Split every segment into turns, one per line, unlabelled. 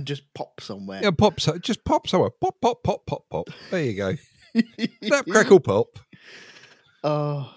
and just pop somewhere.
Yeah, just pop somewhere. Pop, pop, pop, pop, pop. There you go. Snap, crackle, pop.
Oh,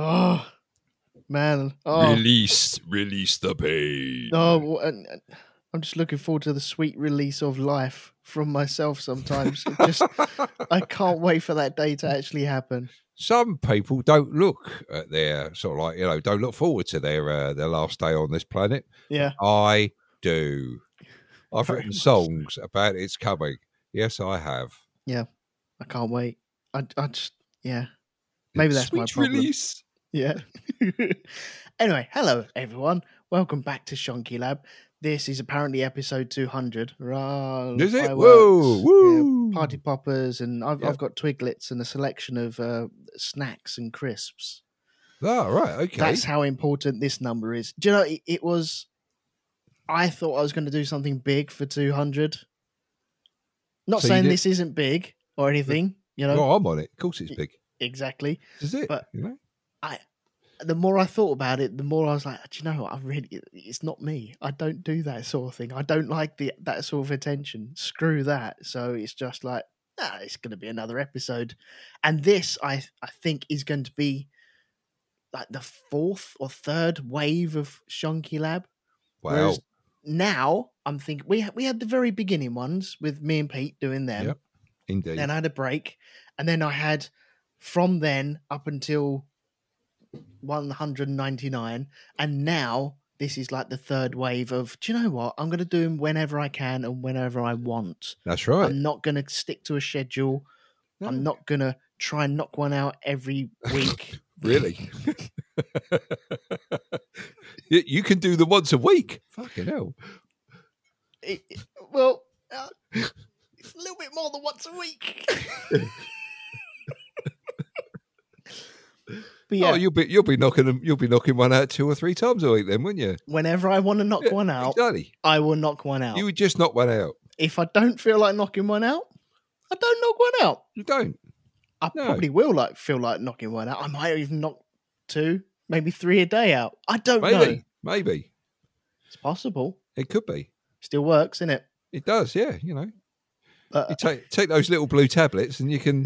man.
Release the pain.
And I'm just looking forward to the sweet release of life from myself sometimes. I can't wait for that day to actually happen.
Some people don't look at their don't look forward to their last day on this planet.
Yeah.
I do. I've written songs about its coming. Yes, I have.
Yeah. I can't wait. I just, yeah. Maybe that's my problem.
Release.
Yeah. Anyway, hello everyone. Welcome back to Shonky Lab. This is apparently episode 200.
Is it? Whoa! Woo!
Yeah, party poppers, and I've got Twiglets and a selection of snacks and crisps.
Oh, right. Okay.
That's how important this number is. Do you know, it was... I thought I was going to do something big for 200. Not saying this isn't big or anything, you know.
Well, I'm on it. Of course it's big.
Exactly.
Is it?
But the more I thought about it, the more I was like, do you know what? It's not me. I don't do that sort of thing. I don't like that sort of attention. Screw that. So it's just like, it's going to be another episode. And this, I think, is going to be like the fourth or third wave of Shonky Lab.
Wow.
Whereas now I'm thinking we had the very beginning ones with me and Pete doing them.
Yep, indeed.
Then I had a break, and then I had from then up until 199, and now this is like the third wave of, do you know what? I'm going to do them whenever I can and whenever I want.
That's right.
I'm not going to stick to a schedule. No. I'm not going to try and knock one out every week.
Really? You can do them once a week. Fucking hell.
It's a little bit more than once a week. But yeah,
you'll be knocking one out 2 or 3 times a week then, wouldn't you?
Whenever I want to knock one out,
exactly.
I will knock one out.
You would just knock one out.
If I don't feel like knocking one out, I don't knock one out.
You don't.
I probably will feel like knocking one out. I might even knock 2, maybe 3 a day out. I don't know.
Maybe.
It's possible.
It could be.
Still works, innit?
It does, yeah. You know, you take those little blue tablets, and you can,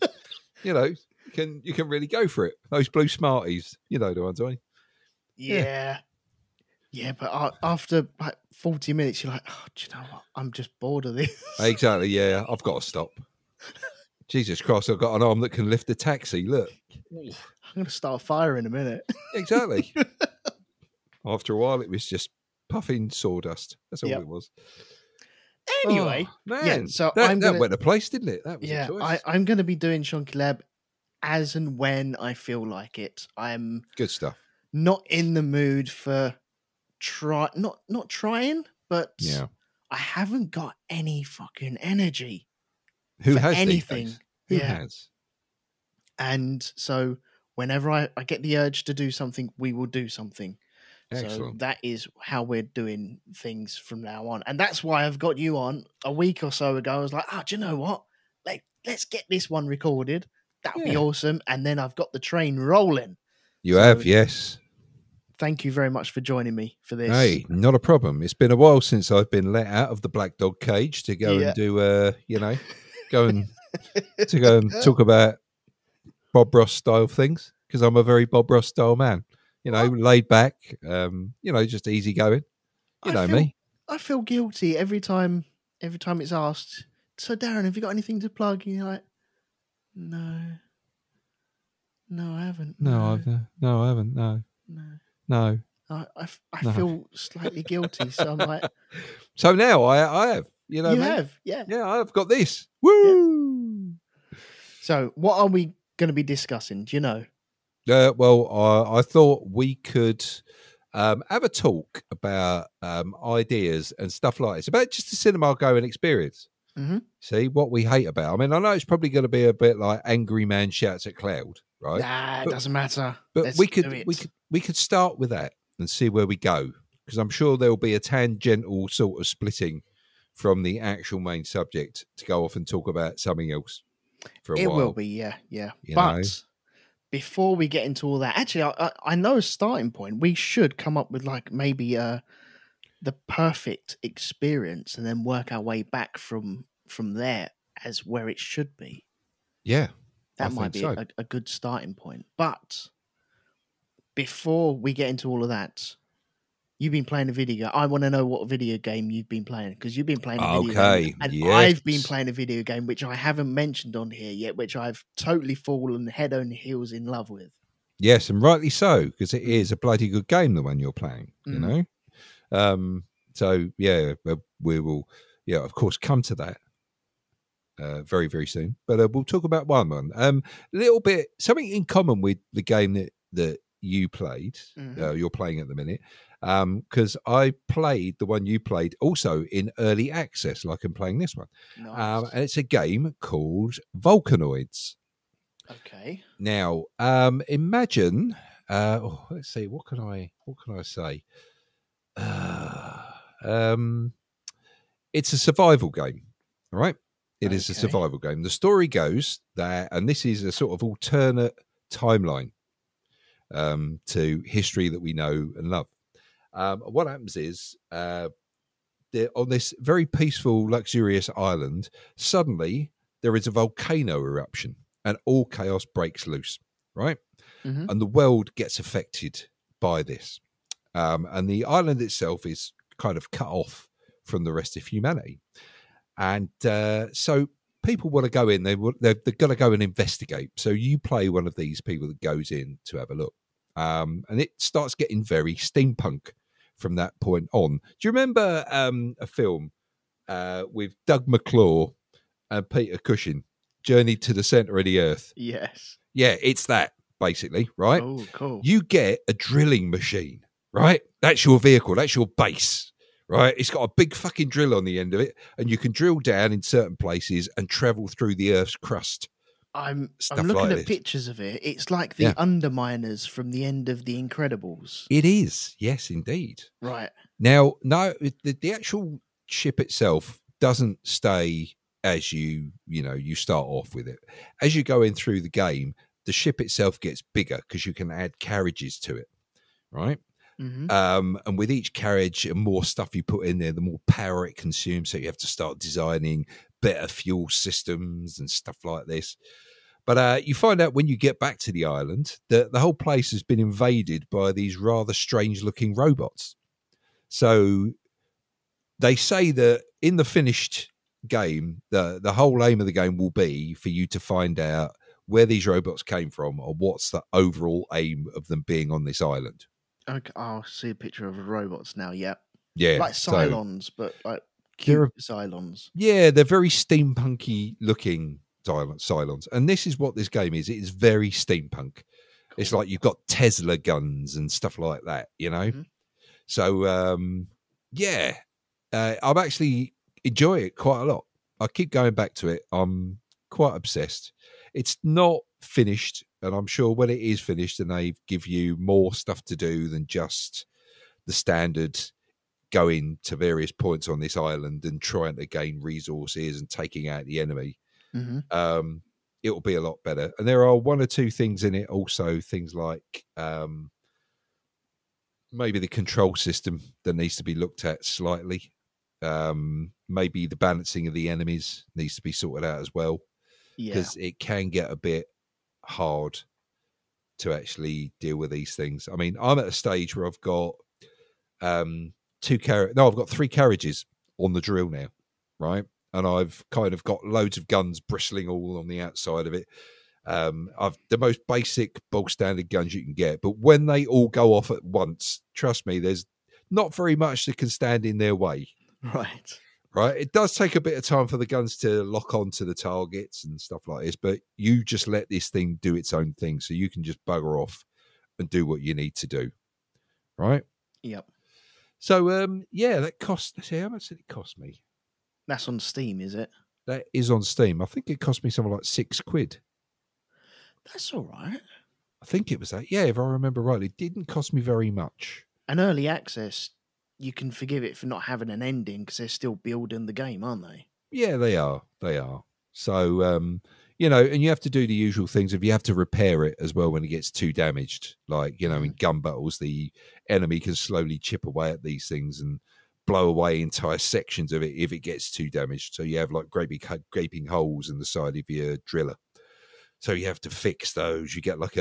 you can really go for it. Those blue Smarties, you know the ones, aren't you?
Yeah, but after like 40 minutes, you're like, oh, do you know what? I'm just bored of this.
Exactly. Yeah, I've got to stop. Jesus Christ, I've got an arm that can lift a taxi. Look.
I'm going to start a fire in a minute.
Exactly. After a while, it was just puffing sawdust. That's all it was.
Anyway,
man, so that went a place, didn't it? That was a choice. I'm
going to be doing Shonky Lab as and when I feel like it. I'm
good stuff.
Not in the mood for not trying, but I haven't got any fucking energy.
Who has
anything?
Who has?
And so whenever I get the urge to do something, we will do something.
Excellent.
So that is how we're doing things from now on. And that's why I've got you on a week or so ago. I was like, do you know what? Let's get this one recorded. That would be awesome. And then I've got the train rolling.
You have, yes.
Thank you very much for joining me for this.
Hey, not a problem. It's been a while since I've been let out of the black dog cage to go and do, go and talk about Bob Ross style things, because I'm a very Bob Ross style man. Laid back, just easy going. Me.
I feel guilty every time it's asked. So, Darren, have you got anything to plug? And you're like, no, I haven't.
No, I haven't. No.
I feel slightly guilty, so I'm like.
So now I have. You
have,
yeah. I've got this. Woo!
Yeah. So, what are we going to be discussing? Do you know?
I thought we could have a talk about ideas and stuff like this, about just the cinema going experience.
Mm-hmm.
See what we hate about. I mean, I know it's probably going to be a bit like Angry Man Shouts at Cloud, right?
Nah, it doesn't matter.
But we could start with that and see where we go, because I'm sure there will be a tangential sort of splitting from the actual main subject to go off and talk about something else for a while.
It will be, yeah. But before we get into all that, actually, I know a starting point. We should come up with maybe the perfect experience and then work our way back from there as where it should be.
Yeah,
that might be a good starting point. But before we get into all of that, you've been playing a video game. I want to know what video game you've been playing, because you've been playing a video game, and
yes.
I've been playing a video game which I haven't mentioned on here yet, which I've totally fallen head over heels in love with.
Yes, and rightly so, because it is a bloody good game, the one you're playing, you know? So, yeah, we will, of course, come to that very, very soon. But we'll talk about one. A little bit, something in common with the game that you played, you're playing at the minute, because I played the one you played also in early access, like I'm playing this one.
Nice.
And it's a game called Volcanoids.
Okay.
Now, imagine. Let's see. What can I say? It's a survival game, right? It is a survival game. The story goes that, and this is a sort of alternate timeline to history that we know and love. What happens is, on this very peaceful, luxurious island, suddenly there is a volcano eruption. And all chaos breaks loose, right? Mm-hmm. And the world gets affected by this. And the island itself is kind of cut off from the rest of humanity. And so people want to go in. They're going to go and investigate. So you play one of these people that goes in to have a look. And it starts getting very steampunk from that point on. Do you remember a film with Doug McClure and Peter Cushing? Journey to the Center of the Earth.
Yes.
Yeah, it's that, basically, right?
Oh, cool.
You get a drilling machine, right? That's your vehicle. That's your base, right? It's got a big fucking drill on the end of it, and you can drill down in certain places and travel through the Earth's crust.
I'm looking at pictures of it. It's like the Underminers from the end of The Incredibles.
It is. Yes, indeed.
Right.
Now, no, the actual ship itself doesn't stay as you start off with it. As you go in through the game, the ship itself gets bigger because you can add carriages to it, right? Mm-hmm. And with each carriage and more stuff you put in there, the more power it consumes. So you have to start designing better fuel systems and stuff like this. But you find out when you get back to the island that the whole place has been invaded by these rather strange-looking robots. So they say that in the finished game, the whole aim of the game will be for you to find out where these robots came from or what's the overall aim of them being on this island.
Okay, I'll see a picture of the robots now. Yeah,
like
Cylons, but like cute Cylons.
Yeah, they're very steampunky looking Cylons, and this is what this game is. It is very steampunk. Cool. It's like you've got Tesla guns and stuff like that, you know. Mm-hmm. So I'm actually enjoy it quite a lot. I keep going back to it. I'm quite obsessed. It's not finished, and I'm sure when it is finished and they give you more stuff to do than just the standard going to various points on this island and trying to gain resources and taking out the enemy, it will be a lot better. And there are one or two things in it also, things like maybe the control system that needs to be looked at slightly. Maybe the balancing of the enemies needs to be sorted out as well, because it can get a bit hard to actually deal with these things. I mean, I'm at a stage where I've got I've got 3 carriages on the drill now, right? And I've kind of got loads of guns bristling all on the outside of it. I've the most basic bog standard guns you can get, but when they all go off at once, trust me, there's not very much that can stand in their way. Right. It does take a bit of time for the guns to lock onto the targets and stuff like this, but you just let this thing do its own thing, so you can just bugger off and do what you need to do. Right?
Yep.
So, that cost. Let's see, how much did it cost me?
That's on Steam, is it?
That is on Steam. I think it cost me something like £6.
That's all right.
I think it was that. Yeah, if I remember rightly, it didn't cost me very much.
And early access, you can forgive it for not having an ending because they're still building the game, aren't they?
Yeah, they are. So, and you have to do the usual things. If you have to repair it as well when it gets too damaged, like, in gun battles, the enemy can slowly chip away at these things and blow away entire sections of it if it gets too damaged. So you have like gaping holes in the side of your driller. So you have to fix those. You get like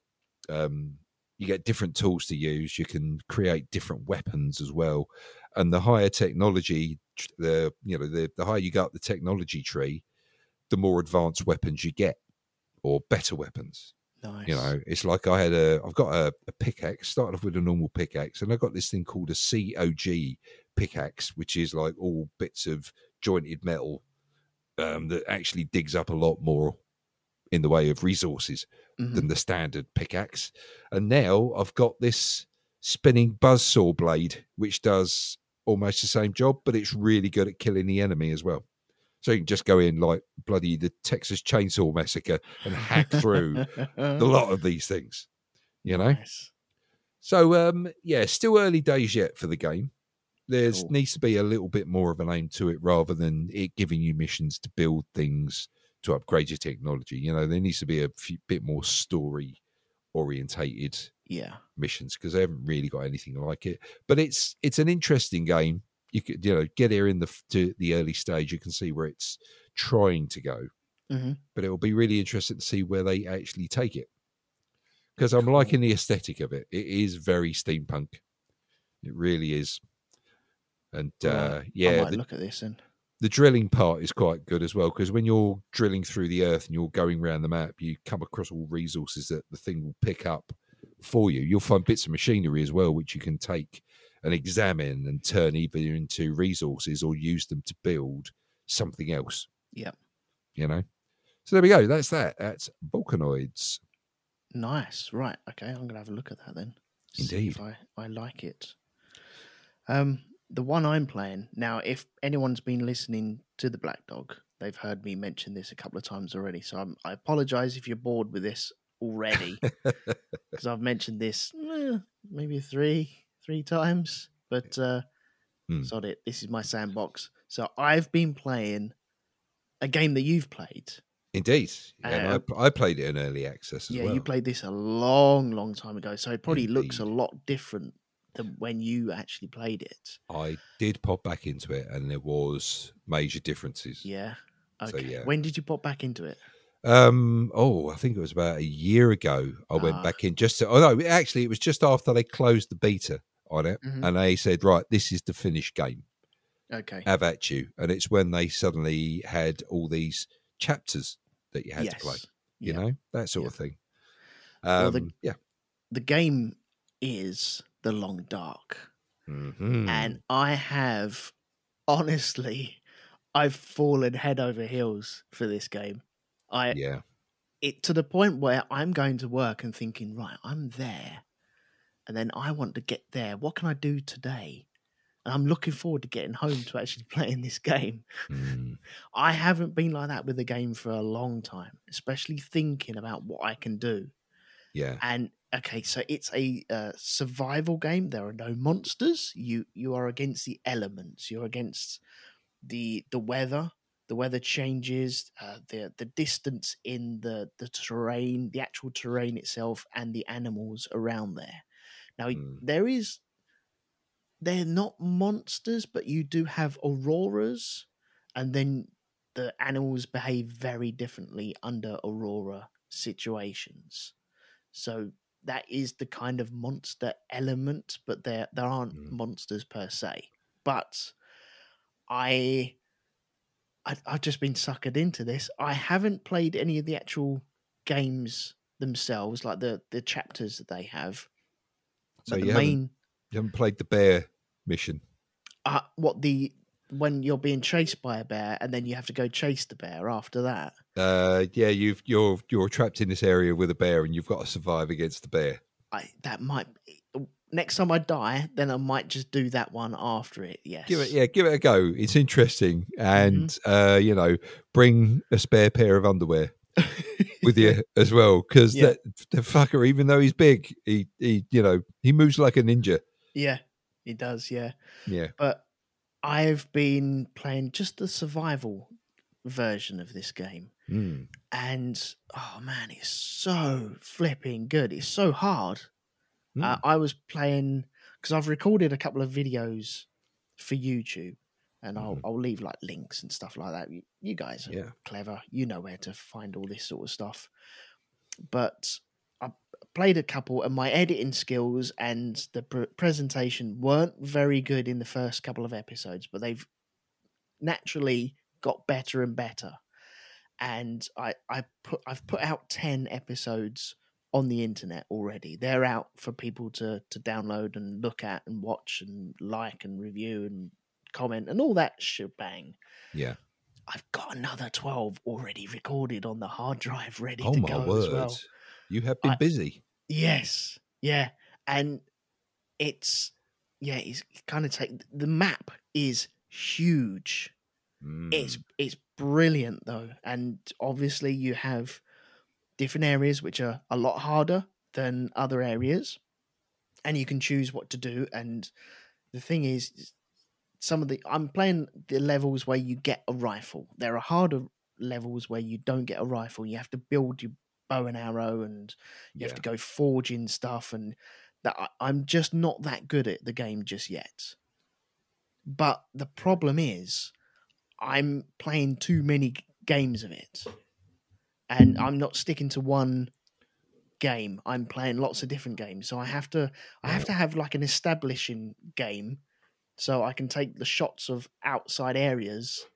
you get different tools to use. You can create different weapons as well. And the higher technology, the higher you go up the technology tree, the more advanced weapons you get, or better weapons.
Nice.
You know, it's like I've got a pickaxe, started off with a normal pickaxe, and I got this thing called a COG pickaxe, which is like all bits of jointed metal that actually digs up a lot more in the way of resources than the standard pickaxe. And now I've got this spinning buzzsaw blade, which does almost the same job, but it's really good at killing the enemy as well. So you can just go in like bloody the Texas Chainsaw Massacre and hack through a lot of these things, you know?
Nice.
So, still early days yet for the game. There's
Cool.
needs to be a little bit more of an aim to it rather than it giving you missions to build things to upgrade your technology. You know, there needs to be a bit more story orientated missions because they haven't really got anything like it. But it's an interesting game. You could get here in the early stage. You can see where it's trying to go, but it will be really interesting to see where they actually take it. Because I'm liking the aesthetic of it. It is very steampunk. It really is. And
I might look at this and.
The drilling part is quite good as well, because when you're drilling through the earth and you're going around the map, you come across all resources that the thing will pick up for you. You'll find bits of machinery as well, which you can take and examine and turn either into resources or use them to build something else.
Yeah.
You know? So there we go. That's that. That's Volcanoids.
Nice. Right. Okay. I'm going to have a look at that then.
Indeed.
See if I like it. The one I'm playing now, if anyone's been listening to the Black Dog, they've heard me mention this a couple of times already. So I apologize if you're bored with this already, because I've mentioned this maybe three times. But sod it, this is my sandbox. So I've been playing a game that you've played.
Indeed, and I played it in early access as well.
Yeah, you played this a long time ago, so it probably looks a lot different than when you actually played it.
I did pop back into it, and there was major differences.
Yeah. Okay.
So, yeah.
When did you pop back into it?
I think it was about a year ago. I went back in actually, it was just after they closed the beta on it, and they said, right, this is the finished game.
Okay.
Have at you. And it's when they suddenly had all these chapters that you had to play. You know, that sort of thing.
The game is The Long Dark. And I have, honestly, I've fallen head over heels for this game. It to the point where I'm going to work and thinking, right, I'm there. And then I want to get there. What can I do today? And I'm looking forward to getting home to actually playing this game. I haven't been like that with the game for a long time, especially thinking about what I can do.
Yeah.
And okay, so it's a survival game. There are no monsters. You are against the elements. You're against the weather. The weather changes. The distance in the terrain, the actual terrain itself, and the animals around there. Now they're not monsters, but you do have auroras, and then the animals behave very differently under aurora situations. So that is the kind of monster element, but there aren't monsters per se. But I've just been suckered into this. I haven't played any of the actual games themselves, like the chapters that they have.
So you haven't played the bear mission?
When you're being chased by a bear and then you have to go chase the bear after that?
You're trapped in this area with a bear and you've got to survive against the bear.
Next time I die, then I might just do that one after it. Yes,
give it a go. It's interesting, and bring a spare pair of underwear with you as well, because the fucker, even though he's big, he moves like a ninja.
Yeah, he does. Yeah.
Yeah.
But I've been playing just the survival version of this game, and oh man, it's so flipping good. It's so hard. I was playing because I've recorded a couple of videos for YouTube, and I'll leave like links and stuff like that. You guys are clever. You know where to find all this sort of stuff. But I played a couple, and my editing skills and the presentation weren't very good in the first couple of episodes, but they've naturally got better and better. And I've put out 10 episodes on the internet already. They're out for people to download and look at and watch and like and review and comment and all that shebang.
Yeah.
I've got another 12 already recorded on the hard drive ready
to
go as well.
You have been busy.
Yes. Yeah. And it's kind of the map is huge. It's brilliant though. And obviously you have different areas which are a lot harder than other areas, and you can choose what to do. And the thing is, I'm playing the levels where you get a rifle. There are harder levels where you don't get a rifle. You have to build your bow and arrow, and you have to go forging stuff, and that I'm just not that good at the game just yet. But the problem is I'm playing too many games of it, and I'm not sticking to one game. I'm playing lots of different games, so I have to have like an establishing game, so I can take the shots of outside areas,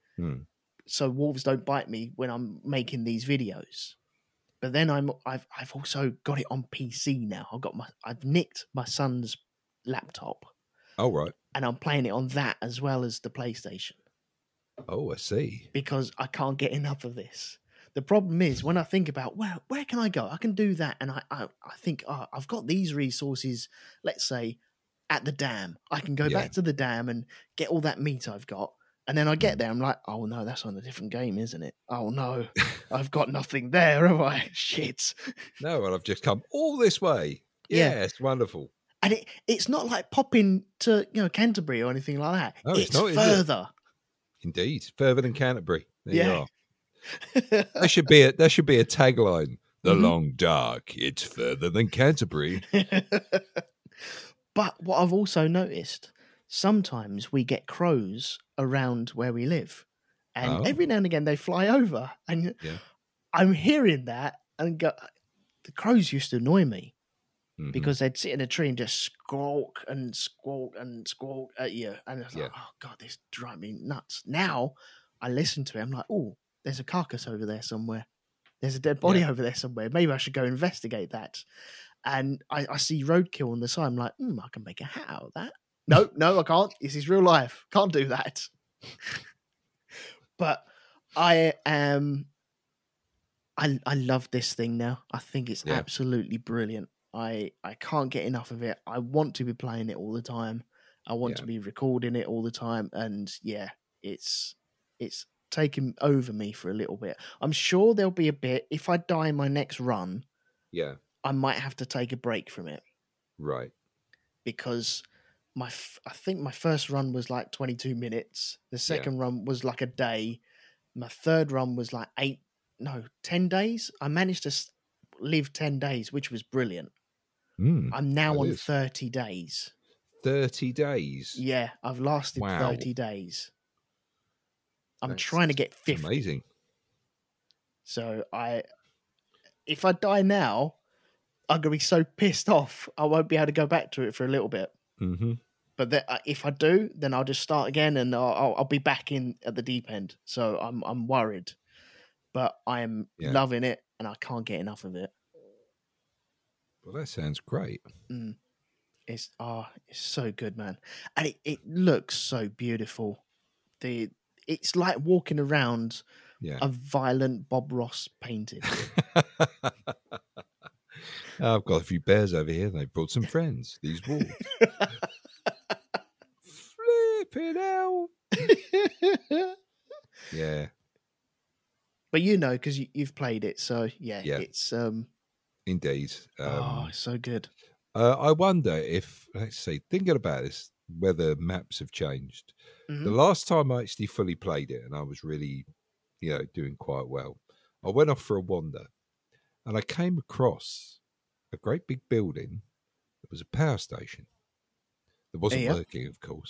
so wolves don't bite me when I'm making these videos. But then I've also got it on PC now. I've nicked my son's laptop.
Oh right.
And I'm playing it on that as well as the PlayStation.
Oh, I see.
Because I can't get enough of this. The problem is when I think about where can I go? I can do that, and I think I've got these resources. Let's say at the dam, I can go back to the dam and get all that meat I've got. And then I get there, I'm like, oh no, that's on a different game, isn't it? Oh no, I've got nothing there, have I? Shit.
No, and I've just come all this way. Yeah, it's wonderful.
And it's not like popping to Canterbury or anything like that.
No,
it's not, further.
Indeed, further than Canterbury. There you are. That should be a tagline. The long dark. It's further than Canterbury.
But what I've also noticed, sometimes we get crows around where we live, and every now and again they fly over, and I'm hearing that and go. The crows used to annoy me because they'd sit in a tree and just squawk and squawk and squawk at you, and it's like, oh god, this drives me nuts. Now I listen to it, I'm like, oh, there's a carcass over there somewhere. There's a dead body over there somewhere. Maybe I should go investigate that. And I see roadkill on the side. I'm like, I can make a hat out of that. No, I can't. This is real life. Can't do that. But I love this thing now. I think it's absolutely brilliant. I can't get enough of it. I want to be playing it all the time. I want to be recording it all the time. And it's taken over me for a little bit. I'm sure there'll be a bit, if I die in my next run, I might have to take a break from it.
Right.
Because I think my first run was like 22 minutes. The second run was like a day. My third run was like 10 days. I managed to live 10 days, which was brilliant. I'm now on 30 days.
30 days?
Yeah, I've lasted 30 days. I'm trying to get 50.
Amazing.
So if I die now, I'm going to be so pissed off, I won't be able to go back to it for a little bit. But if I do, then I'll just start again, and I'll be back in at the deep end. So I'm worried, but I am loving it, and I can't get enough of it.
Well, that sounds great.
It's so good, man, and it looks so beautiful. It's like walking around a violent Bob Ross painting.
I've got a few bears over here. They brought some friends. These wolves. Flip it out. Yeah.
But because you've played it, so it's
indeed.
It's so good.
I wonder if, let's see, thinking about this, whether maps have changed. The last time I actually fully played it, and I was really, doing quite well, I went off for a wander, and I came across a great big building that was a power station that wasn't working, of course.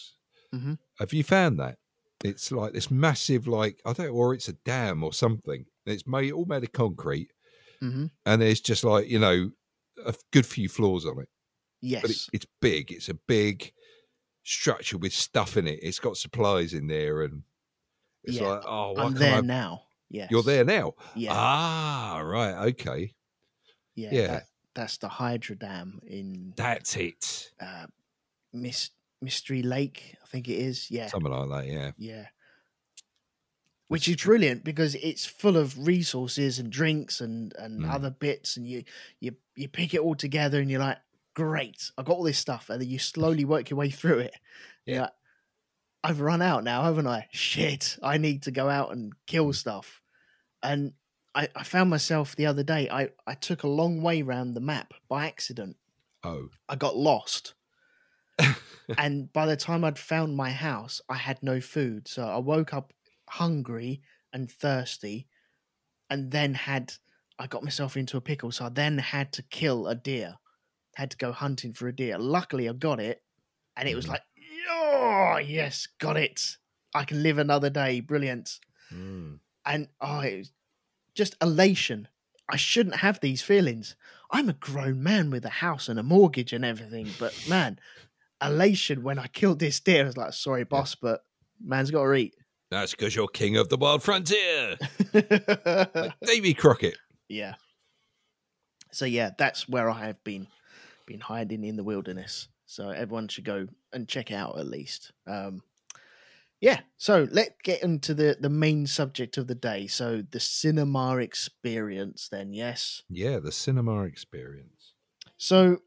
Mm-hmm.
Have you found that? It's like this massive, like, I don't know, or it's a dam or something. It's all made of concrete.
Mm-hmm.
And there's just like, you know, a good few floors on it.
Yes.
But it's big. It's a big structure with stuff in it. It's got supplies in there. And it's like, oh, why
I'm
can't
there now. Yes.
You're there now?
Yeah.
Ah, right. Okay.
Yeah. That's the Hydra Dam in...
That's it.
Mystery Lake, I think it is. Yeah.
Something like that, yeah.
Yeah. Which is brilliant because it's full of resources and drinks and other bits, and you pick it all together and you're like, great, I've got all this stuff, and then you slowly work your way through it. Yeah. Like, I've run out now, haven't I? Shit, I need to go out and kill stuff. And I found myself the other day, I took a long way around the map by accident.
Oh.
I got lost. And by the time I'd found my house, I had no food. So I woke up hungry and thirsty, and then I got myself into a pickle. So I then had to kill a deer, had to go hunting for a deer. Luckily I got it, and it was like, oh yes, got it, I can live another day, brilliant. And it was just elation. I shouldn't have these feelings. I'm a grown man with a house and a mortgage and everything, but man, elation when I killed this deer. I was like, sorry boss, but man's got to eat.
That's because you're king of the wild frontier. Like Davy Crockett.
Yeah. So yeah, that's where I have been hiding in the wilderness. So everyone should go and check it out at least. Yeah. So let's get into the main subject of the day. So the cinema experience then, yes?
Yeah, the cinema experience.
So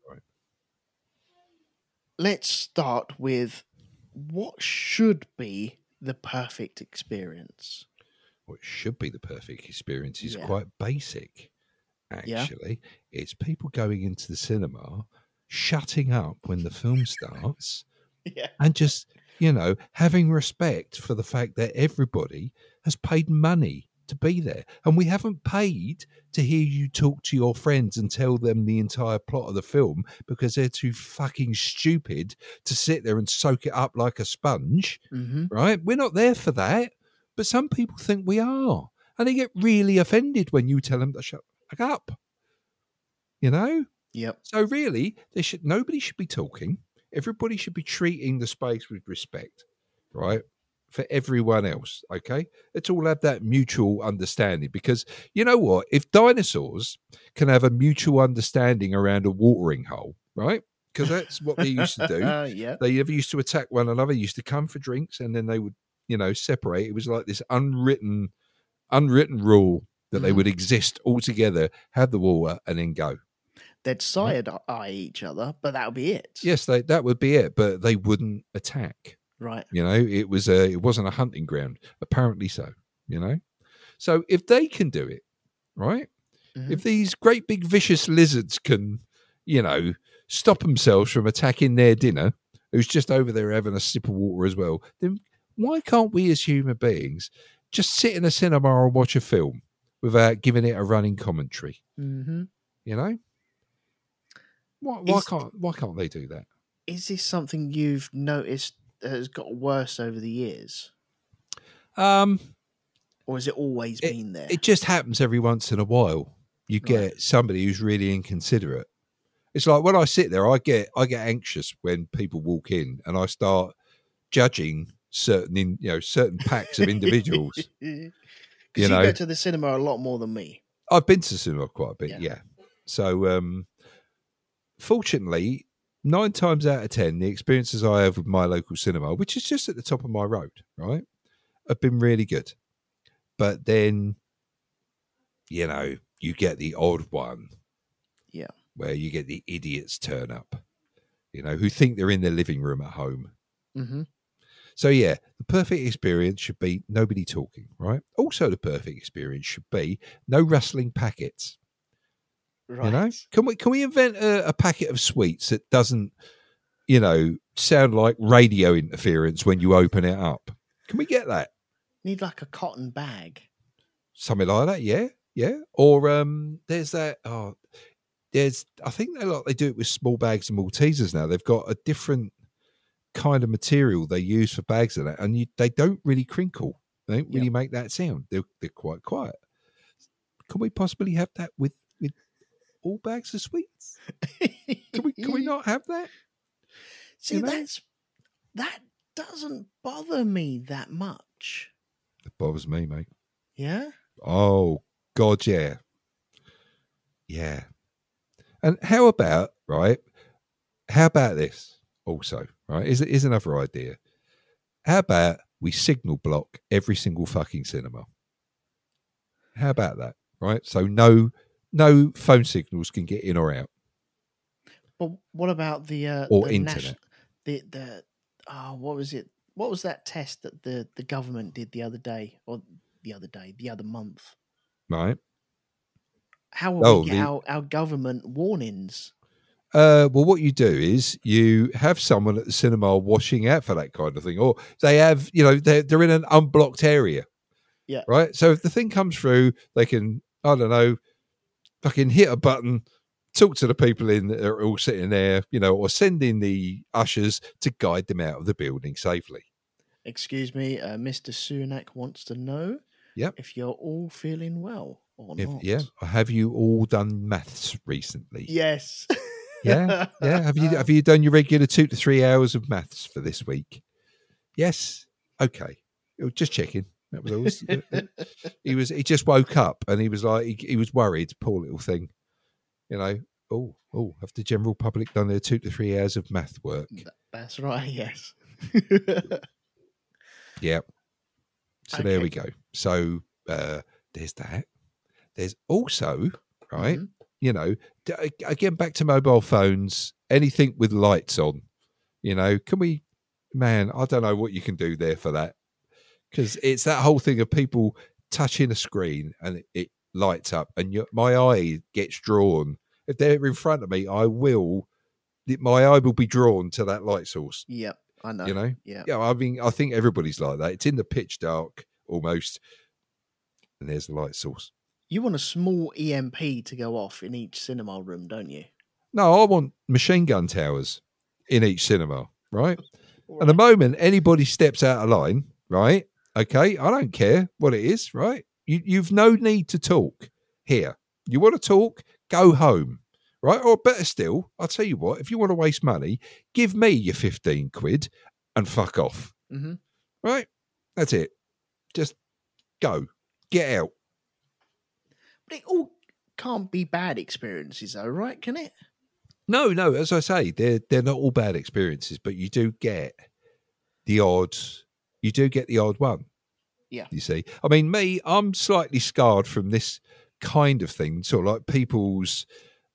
let's start with what should be the perfect experience.
What should be the perfect experience is quite basic, actually. Yeah. It's people going into the cinema, shutting up when the film starts, and just, you know, having respect for the fact that everybody has paid money to be there. And we haven't paid to hear you talk to your friends and tell them the entire plot of the film because they're too fucking stupid to sit there and soak it up like a sponge, right? We're not there for that. But some people think we are. And they get really offended when you tell them to shut up. You know?
Yep.
So really, nobody should be talking. Everybody should be treating the space with respect, right? For everyone else, okay? Let's all have that mutual understanding because you know what? If dinosaurs can have a mutual understanding around a watering hole, right? Because that's what they used to do. They never used to attack one another. They used to come for drinks and then they would, you know, separate. It was like this unwritten rule that they would exist all together, have the water, and then go.
They'd side-eye each other, but that would be it.
Yes, that would be it, but they wouldn't attack.
Right.
You know, it wasn't a hunting ground. Apparently so, you know. So if they can do it, right? If these great big vicious lizards can, you know, stop themselves from attacking their dinner, who's just over there having a sip of water as well, then why can't we as human beings just sit in a cinema and watch a film without giving it a running commentary? You know? Why can't they do that?
Is this something you've noticed has got worse over the years? Or has it always been there?
It just happens every once in a while. You get somebody who's really inconsiderate. It's like when I sit there, I get anxious when people walk in and I start judging certain packs of individuals.
You go to the cinema a lot more than me.
I've been to the cinema quite a bit, yeah. So fortunately, 9 times out of 10, the experiences I have with my local cinema, which is just at the top of my road, right, have been really good. But then, you know, you get the odd one.
Yeah.
Where you get the idiots turn up, you know, who think they're in their living room at home. So, yeah, the perfect experience should be nobody talking, right? Also, the perfect experience should be no rustling packets. Right. You know, can we invent a packet of sweets that doesn't, you know, sound like radio interference when you open it up? Can we get that?
Need like a cotton bag,
something like that. Yeah. Or there's that. I think they do it with small bags of Maltesers now. They've got a different kind of material they use for bags of that, and they don't really crinkle. They don't really make that sound. They're quite quiet. Can we possibly have that with all bags of sweets? Can we not have that?
See, that doesn't bother me that much.
It bothers me, mate.
Yeah?
Oh, God, yeah. Yeah. And how about this also, right? Is another idea. How about we signal block every single fucking cinema? How about that, right? So no phone signals can get in or out.
But what about the
internet?
What was it? What was that test that the government did the other month?
Right.
How will we get our government warnings?
Well, what you do is you have someone at the cinema watching out for that kind of thing, or they have, they're in an unblocked area.
Yeah.
Right. So if the thing comes through, they can, I don't know, fucking hit a button, talk to the people that are all sitting there, or send in the ushers to guide them out of the building safely.
Excuse me, Mr. Sunak wants to know if you're all feeling well or not.
Yeah. Have you all done maths recently?
Yes.
Yeah. Have you done your regular 2 to 3 hours of maths for this week? Yes. Okay. Just checking. That was all. He just woke up and he was like, he was worried, poor little thing. Have the general public done their 2 to 3 hours of math work?
That's right, yes.
Yeah. So there we go. So there's that. There's also, right, again, back to mobile phones, anything with lights on, can we, man, I don't know what you can do there for that. Because it's that whole thing of people touching a screen and it lights up and my eye gets drawn. If they're in front of me, my eye will be drawn to that light source.
Yep, I know.
Yeah. I mean, I think everybody's like that. It's in the pitch dark almost, and there's the light source. You
want a small EMP to go off in each cinema room, don't you?
No, I want machine gun towers in each cinema, right? And the moment anybody steps out of line, right? Okay, I don't care what it is, right? You've no need to talk here. You want to talk, go home, right? Or better still, I'll tell you what, if you want to waste money, give me your 15 quid and fuck off.
Mm-hmm.
Right? That's it. Just go. Get out.
But it all can't be bad experiences though, right? Can it?
No, as I say, they're not all bad experiences, but you do get the odd one.
Yeah.
You see, I mean, I'm slightly scarred from this kind of thing, sort of like people's,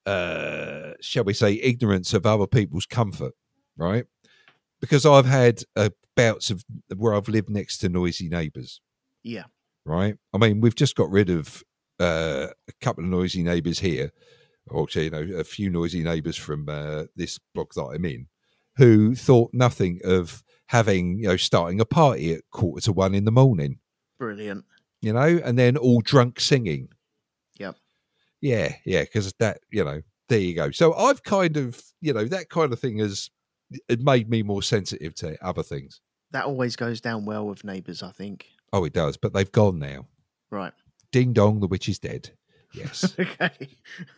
shall we say, ignorance of other people's comfort, right? Because I've had bouts of where I've lived next to noisy neighbours.
Yeah.
Right. I mean, we've just got rid of a couple of noisy neighbours here, or actually, a few noisy neighbours from this block that I'm in, who thought nothing of having, starting a party at 1:45 in the morning.
Brilliant.
And then all drunk singing.
Yep.
Yeah, because that, there you go. So I've kind of, that kind of thing it made me more sensitive to other things.
That always goes down well with neighbours, I think.
Oh, it does, but they've gone now.
Right.
Ding dong, the witch is dead. Yes.
Okay.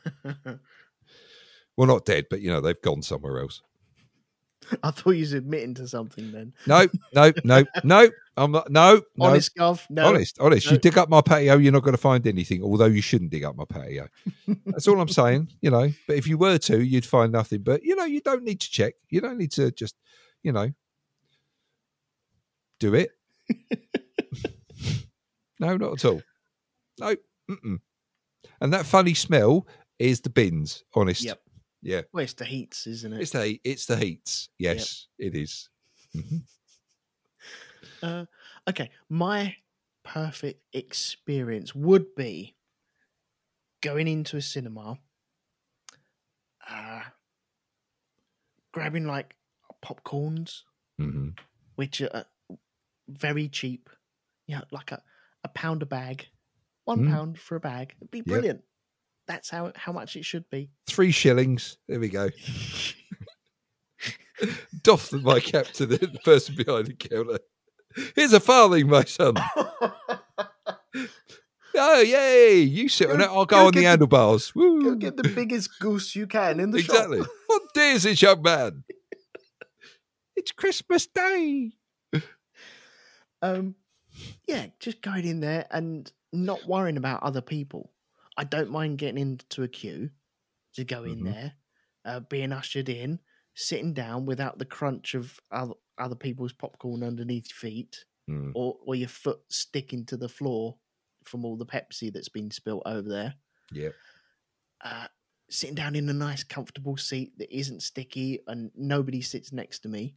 Well, not dead, but, they've gone somewhere else.
I thought you was admitting to something then.
No. I'm not. No.
Honest, Gov. No.
Honest.
No.
You dig up my patio, you're not going to find anything, although you shouldn't dig up my patio. That's all I'm saying, But if you were to, you'd find nothing. But, you don't need to check. You don't need to just, do it. No, not at all. No. Mm-mm. And that funny smell is the bins, honest.
Yep.
Yeah.
Well, it's the heats, isn't it?
It's the heats. Yes, It is.
Mm-hmm. Okay. My perfect experience would be going into a cinema, grabbing like popcorns, which are very cheap. Like a £1 a bag, £1 for a bag. It'd be brilliant. Yep. That's how much it should be.
3 shillings. There we go. doff my cap to the person behind the counter. Here's a farthing, my son. Oh, yay! You sit on it. I'll go on the handlebars. Woo.
Go get the biggest goose you can in the
exactly.
shop.
What day is it, young man? It's Christmas Day.
Yeah, just going in there and not worrying about other people. I don't mind getting into a queue to go in there, being ushered in, sitting down without the crunch of other people's popcorn underneath your feet, or your foot sticking to the floor from all the Pepsi that's been spilt over there.
Yep.
Sitting down in a nice, comfortable seat that isn't sticky and nobody sits next to me.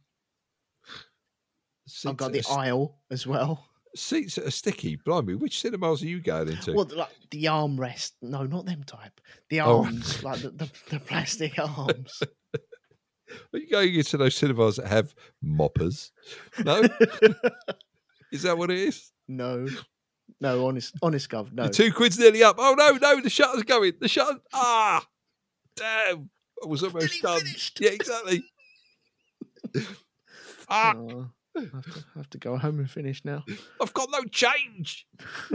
I've got the aisle as well.
Seats that are sticky. Blimey, which cinemas are you going into?
Well, like the armrest. No, not them type. The arms, like the plastic arms.
Are you going into those cinemas that have moppers? No? Is that what it is?
No, honest, gov, no.
The £2 nearly up. Oh, no, the shutter's going. The shutter. Ah, damn. I was almost done.
Finished.
Yeah, exactly. Fuck.
I have to go home and finish now.
I've got no change.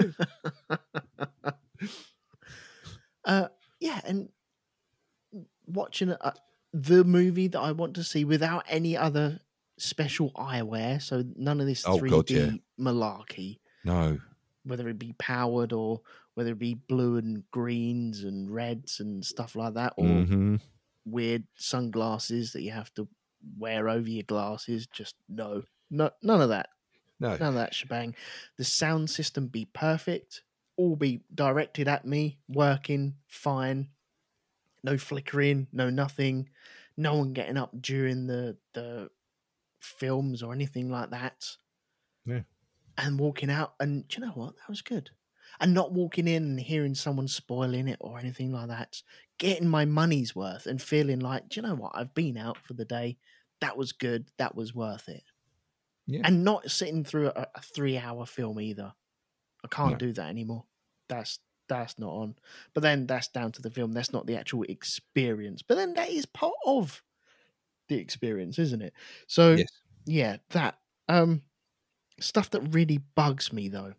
Yeah, and watching the movie that I want to see without any other special eyewear, so none of this 3D malarkey.
No.
Whether it be powered or whether it be blue and greens and reds and stuff like that, or weird sunglasses that you have to wear over your glasses. Just no, none of that.
No.
None of that shebang. The sound system be perfect, all be directed at me, working fine. No flickering, no nothing. No one getting up during the films or anything like that.
Yeah.
And walking out, and do you know what? That was good. And not walking in and hearing someone spoiling it or anything like that. Getting my money's worth and feeling like, do you know what? I've been out for the day. That was good. That was worth it.
Yeah.
And not sitting through a 3-hour film either. I can't do that anymore. That's not on. But then that's down to the film. That's not the actual experience. But then that is part of the experience, isn't it? So, yeah, that. Stuff that really bugs me, though.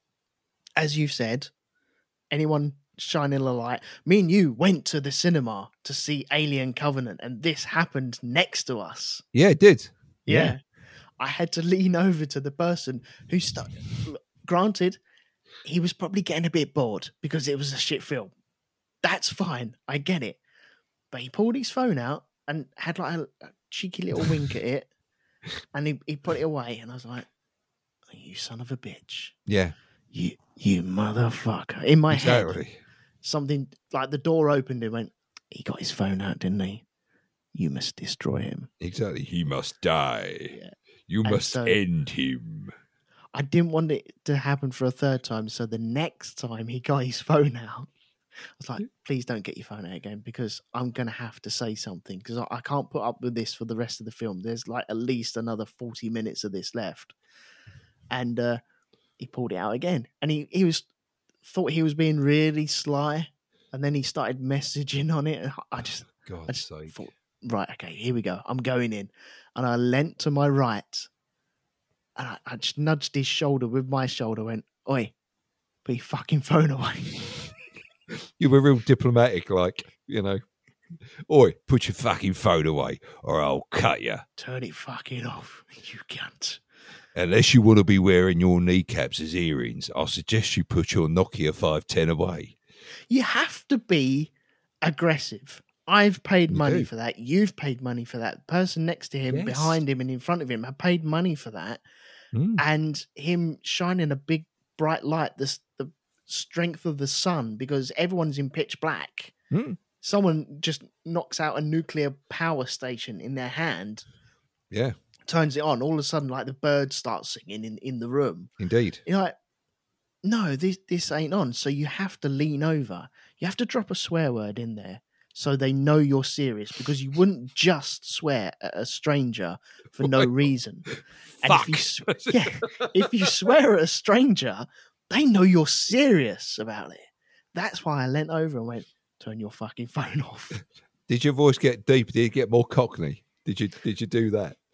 As you've said, anyone shining a light. Me and you went to the cinema to see Alien Covenant, and this happened next to us.
Yeah, it did.
Yeah. I had to lean over to the person who started. Granted, he was probably getting a bit bored because it was a shit film. That's fine. I get it. But he pulled his phone out and had like a cheeky little wink at it, and he put it away, and I was like, you son of a bitch.
Yeah.
You motherfucker. In my head, something like the door opened and went, he got his phone out, didn't he? You must destroy him.
Exactly. He must die. Yeah. You must end him.
I didn't want it to happen for a third time, so the next time he got his phone out, I was like, please don't get your phone out again because I'm going to have to say something because I can't put up with this for the rest of the film. There's like at least another 40 minutes of this left. And he pulled it out again. And he thought he was being really sly. And then he started messaging on it. And I just thought, right, okay, here we go. I'm going in. And I leant to my right. And I just nudged his shoulder with my shoulder, went, oi, put your fucking phone away.
You were real diplomatic, like, you know. Oi, put your fucking phone away or I'll cut you.
Turn it fucking off, you cunt.
Unless you want to be wearing your kneecaps as earrings, I suggest you put your Nokia 510 away.
You have to be aggressive. I've paid money for that. You've paid money for that. The person next to him, behind him, and in front of him have paid money for that. And him shining a big, bright light, the strength of the sun, because everyone's in pitch black. Someone just knocks out a nuclear power station in their hand.
Yeah.
Turns it on. All of a sudden, like the birds start singing in the room.
Indeed.
You're like, no, this ain't on. So you have to lean over. You have to drop a swear word in there so they know you're serious, because you wouldn't just swear at a stranger for no reason. And
Fuck.
if you swear at a stranger, they know you're serious about it. That's why I leant over and went, turn your fucking phone off.
Did your voice get deep? Did it get more cockney? Did you do that?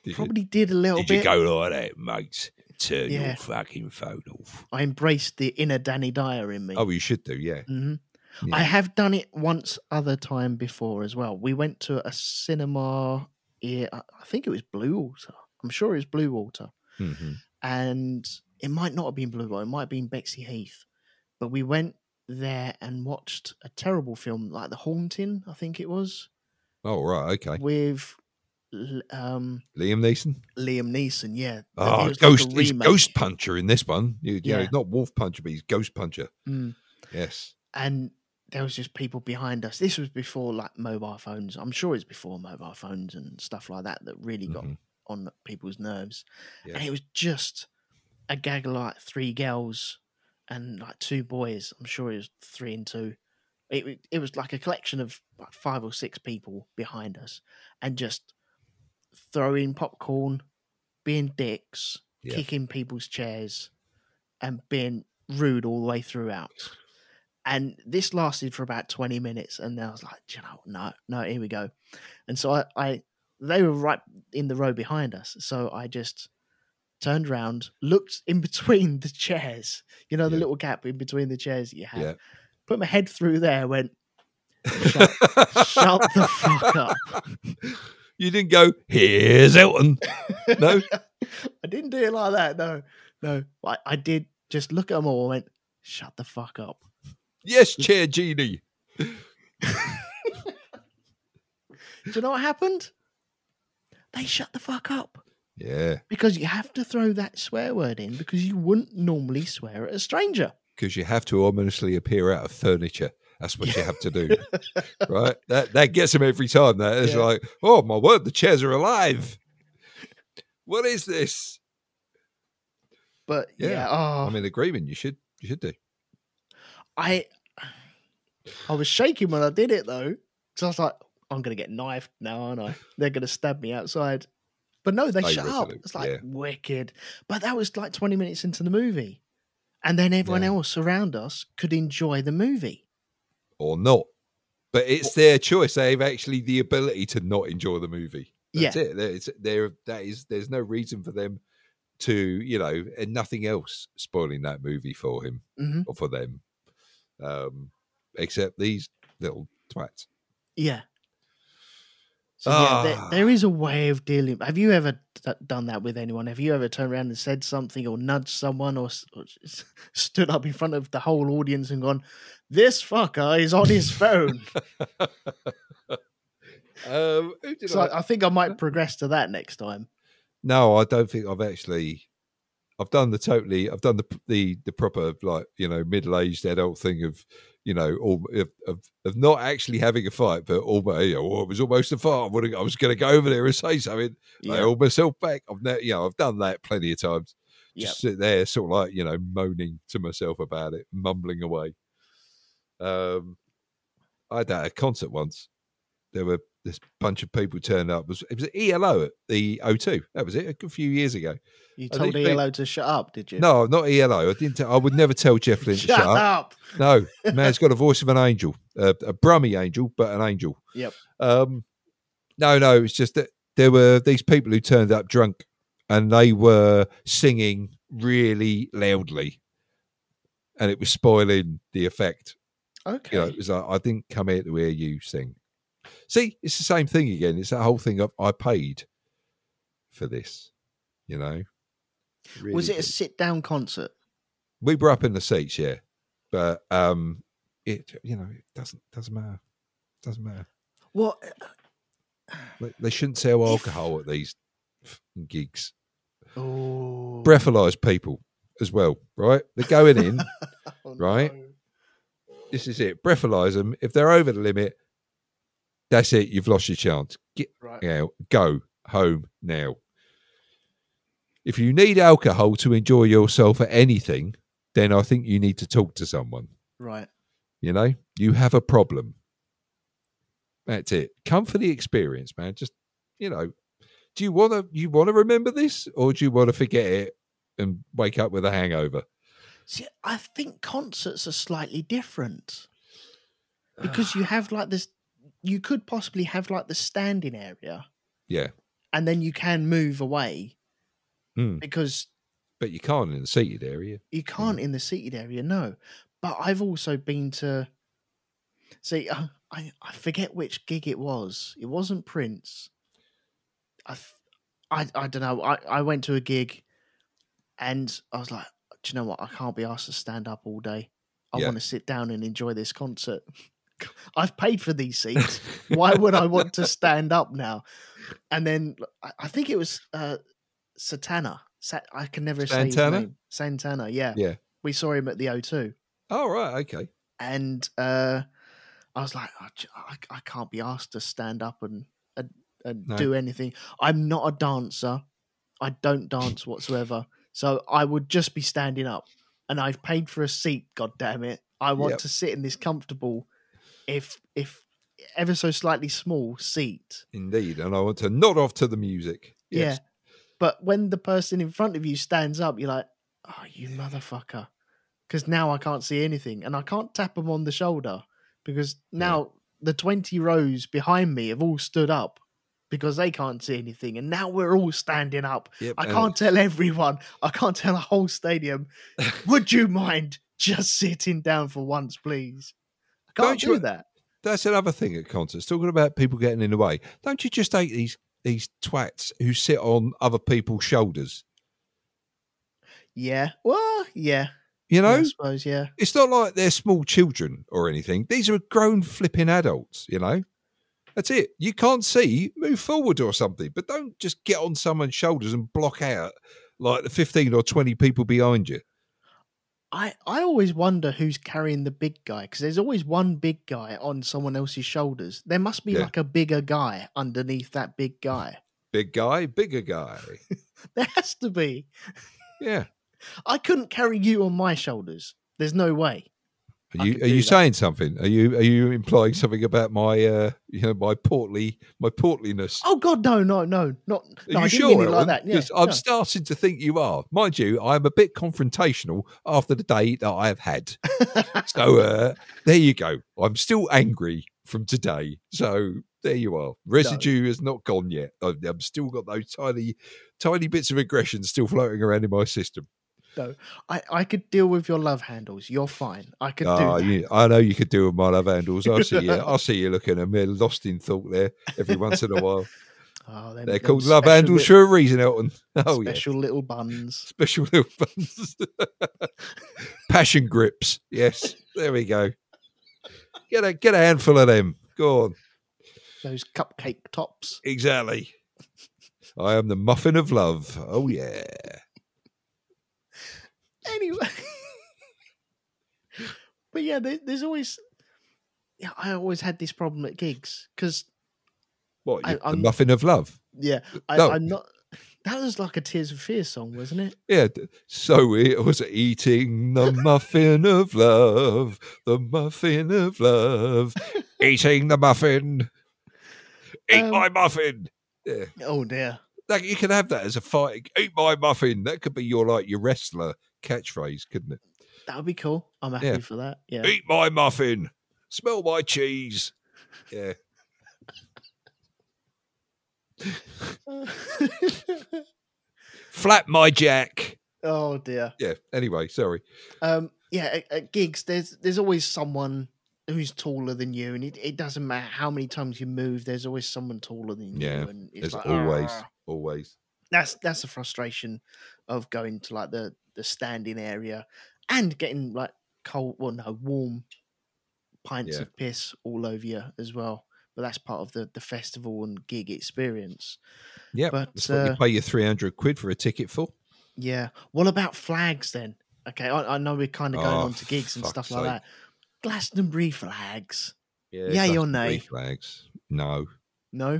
Probably did a little bit.
Did you go like that, mate? Turn
Yeah.
your fucking phone off.
I embraced the inner Danny Dyer in me.
Oh, you should do, yeah.
Mhm.
Yeah.
I have done it once other time before as well. We went to a cinema here. I think it was Blue Water. I'm sure it was Blue Water.
Mhm.
And it might not have been Blue Water. It might have been Bexley Heath. But we went there and watched a terrible film, like The Haunting, I think it was.
Oh, right, okay.
With
Liam Neeson?
Liam Neeson, yeah.
Oh,
It was
he's Ghost Puncher in this one. You know,
Yeah.
he's not Wolf Puncher, but he's Ghost Puncher.
Mm.
Yes.
And there was just people behind us. This was before like mobile phones. I'm sure it's before mobile phones and stuff like that really got on people's nerves.
Yeah.
And it was just a gag of like 3 girls and like 2 boys. I'm sure it was 3 and 2. It was like a collection of like 5 or 6 people behind us and just throwing popcorn, being dicks, kicking people's chairs, and being rude all the way throughout. And this lasted for about 20 minutes, and then I was like, you know, no, here we go. And so they were right in the row behind us, so I just turned around, looked in between the chairs, you know, the little gap in between the chairs that you have, put my head through there, went, shut the fuck up.
You didn't go, here's Elton. No?
I didn't do it like that, no. I did just look at them all and went, shut the fuck up.
Yes, Chair Genie.
Do you know what happened? They shut the fuck up.
Yeah.
Because you have to throw that swear word in because you wouldn't normally swear at a stranger.
Because you have to ominously appear out of furniture. That's what you have to do. Right? That gets them every time. That is like, oh, my word, the chairs are alive. What is this?
But
I'm in agreement. You should do.
I was shaking when I did it though. So I was like, I'm going to get knifed now, aren't I? They're going to stab me outside. But no, they shut up. It's like wicked. But that was like 20 minutes into the movie. And then everyone else around us could enjoy the movie.
Or not. But it's their choice. They have actually the ability to not enjoy the movie. That's it. There's no reason for them to, you know, and nothing else spoiling that movie for him or for them. Except these little twats.
Yeah. So there is a way of dealing. Have you ever done that with anyone? Have you ever turned around and said something or nudged someone or stood up in front of the whole audience and gone, this fucker is on his phone? I think I might progress to that next time.
No, I don't think I've done the proper, like, you know, middle-aged adult thing of, you know, of not actually having a fight, but almost, you know, it was almost a fight. I was going to go over there and say something. I hold myself back. I've done that plenty of times. Just sit there, sort of like, you know, moaning to myself about it, mumbling away. I had that at a concert once. There were this bunch of people turned up. It was ELO at the O2. That was it, a few years ago.
You told ELO to shut up, did you?
No, not ELO. I would never tell Jeff Lynne to shut up. No, man's got a voice of an angel, a brummy angel, but an angel.
Yep.
No, it's just that there were these people who turned up drunk and they were singing really loudly and it was spoiling the effect.
Okay.
You know, it was like, I didn't come here to hear you sing. See, it's the same thing again. It's that whole thing of I paid for this, you know. Really
was it a sit-down concert?
We were up in the seats, yeah, but it doesn't matter. Doesn't matter.
What?
They shouldn't sell alcohol at these gigs.
Oh,
Breathalyze people as well, right? They're going in, right? No. This is it. Breathalyze them. If they're over the limit, that's it. You've lost your chance. Get out. Go home now. If you need alcohol to enjoy yourself at anything, then I think you need to talk to someone.
Right.
You know, you have a problem. That's it. Come for the experience, man. Just, you know, do you want to remember this, or do you want to forget it and wake up with a hangover?
See, I think concerts are slightly different because you have like this. You could possibly have like the standing area.
Yeah.
and then you can move away because.
But you can't in the seated area.
You can't in the seated area, no. But I've also been to. See, I forget which gig it was. It wasn't Prince. I don't know. I went to a gig, and I was like, do you know what? I can't be asked to stand up all day. I want to sit down and enjoy this concert. I've paid for these seats. Why would I want to stand up now? And then I think it was Satana. I can never say his name. Santana, yeah.
Yeah.
We saw him at the O2.
Oh, right, okay.
And I was like, I can't be asked to stand up and do anything. I'm not a dancer. I don't dance whatsoever. So I would just be standing up. And I've paid for a seat, God damn it. I want to sit in this comfortable, if ever so slightly small seat.
Indeed. And I want to nod off to the music. Yes.
Yeah. But when the person in front of you stands up, you're like, oh, you motherfucker. Because now I can't see anything. And I can't tap them on the shoulder because now the 20 rows behind me have all stood up because they can't see anything. And now we're all standing up.
Yep,
I can't tell everyone. I can't tell a whole stadium. Would you mind just sitting down for once, please? I can't do that.
That's another thing at concerts. Talking about people getting in the way. Don't you just hate these twats who sit on other people's shoulders?
Yeah. Well, yeah.
You know?
Yeah, I suppose, yeah.
It's not like they're small children or anything. These are grown flipping adults, you know? That's it. You can't see, move forward or something. But don't just get on someone's shoulders and block out like the 15 or 20 people behind you.
I always wonder who's carrying the big guy because there's always one big guy on someone else's shoulders. There must be like a bigger guy underneath that big guy.
Big guy, bigger guy.
There has to be.
Yeah.
I couldn't carry you on my shoulders. There's no way.
Are you saying something? Are you implying something about my my portliness?
Oh God, no, not.
Are
no,
you
I
sure?
didn't mean it like that. Yeah,
I'm starting to think you are. Mind you, I'm a bit confrontational after the day that I have had. So there you go. I'm still angry from today. So there you are. Residue has not gone yet. I've still got those tiny bits of aggression still floating around in my system.
No, I could deal with your love handles. You're fine. I could do that.
I know you could deal with my love handles. I see you looking at me, lost in thought there every once in a while.
Oh,
they're called love handles for a reason, Elton. Oh,
special little buns.
Special little buns. Passion grips. Yes, there we go. Get a handful of them. Go on.
Those cupcake tops.
Exactly. I am the muffin of love. Oh, yeah.
Anyway, but yeah, there's always. Yeah, I always had this problem at gigs because.
What? The muffin of love?
Yeah, I'm not. That was like a Tears for Fears song, wasn't it?
Yeah. So it was eating the muffin of love, the muffin of love, eating the muffin. Eat my muffin. Yeah.
Oh dear.
You can have that as a fight. Eat my muffin. That could be your wrestler catchphrase, couldn't it?
That would be cool. I'm happy for that. Yeah.
Eat my muffin. Smell my cheese. Yeah. Flap my jack.
Oh dear.
Yeah. Anyway, sorry.
Yeah. At gigs, there's always someone who's taller than you, and it doesn't matter how many times you move. There's always someone taller than you. And it's
there's
like,
always.
That's the frustration of going to like the standing area and getting like warm pints of piss all over you as well. But that's part of the festival and gig experience.
Yeah, that's what you pay your £300 for a ticket for.
Yeah. What about flags then? Okay, I know we're kind of going on to gigs and stuff like that. Glastonbury flags.
Yeah,
yay or nay?
Flags. No.
No?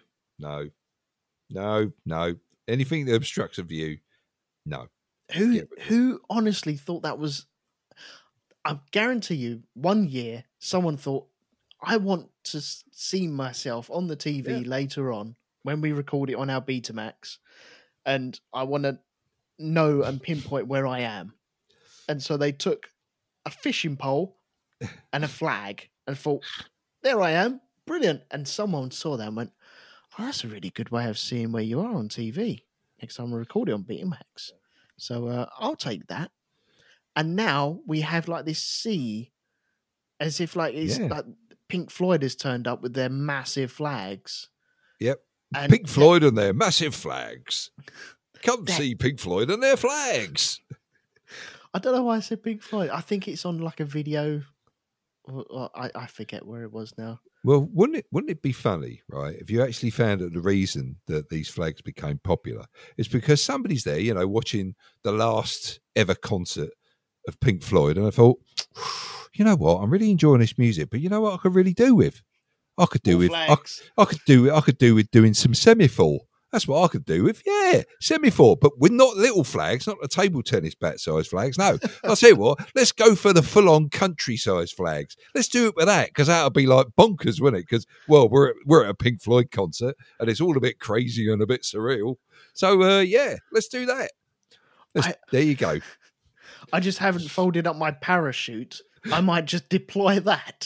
No. Anything that obstructs a view, no.
Who honestly thought that was... I guarantee you, one year, someone thought, I want to see myself on the TV later on when we record it on our Betamax, and I want to know and pinpoint where I am. And so they took a fishing pole and a flag and thought, there I am, brilliant. And someone saw that and went, Oh, that's a really good way of seeing where you are on TV. Next time we record it on Betamax. So I'll take that. And now we have like this sea, as if like it's like Pink Floyd has turned up with their massive flags.
Yep. And Pink Floyd and their massive flags. Come see Pink Floyd and their flags.
I don't know why I said Pink Floyd. I think it's on like a video. I forget where it was now.
Well, wouldn't it be funny, right, if you actually found out the reason that these flags became popular is because somebody's there, you know, watching the last ever concert of Pink Floyd, and I thought, you know what, I'm really enjoying this music, but you know what I could really do with? I could do with doing some semaphore. That's what I could do with, semaphore, but with not little flags, not the table tennis bat size flags. No, I'll tell you what, let's go for the full-on country size flags. Let's do it with that, because that'll be like bonkers, wouldn't it? Because, well, we're at a Pink Floyd concert, and it's all a bit crazy and a bit surreal. So, let's do that. There you go.
I just haven't folded up my parachute. I might just deploy that.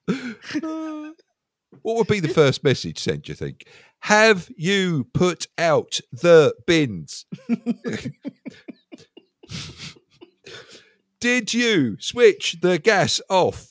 What would be the first message sent, do you think? Have you put out the bins? Did you switch the gas off?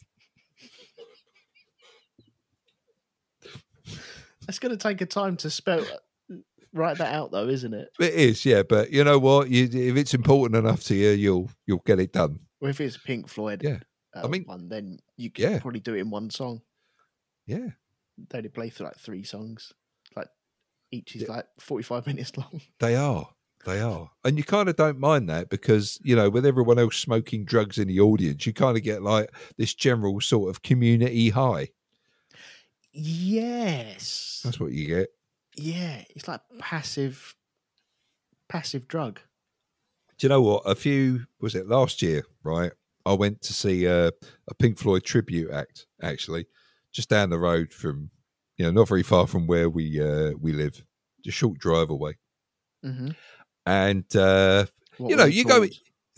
It's going to take a time to write that out, though, isn't it?
It is, yeah. But you know what? If it's important enough to you, you'll get it done.
Well, if it's Pink Floyd, one, then you can probably do it in one song.
Yeah.
They only play through like 3 songs. Like each is like 45 minutes long.
They are. And you kind of don't mind that because, you know, with everyone else smoking drugs in the audience, you kind of get like this general sort of community high.
Yes.
That's what you get.
Yeah. It's like passive drug.
Do you know what? Was it last year, right? I went to see a Pink Floyd tribute act, actually. Just down the road from, you know, not very far from where we live, just a short drive away.
Mm-hmm.
And you know, you go.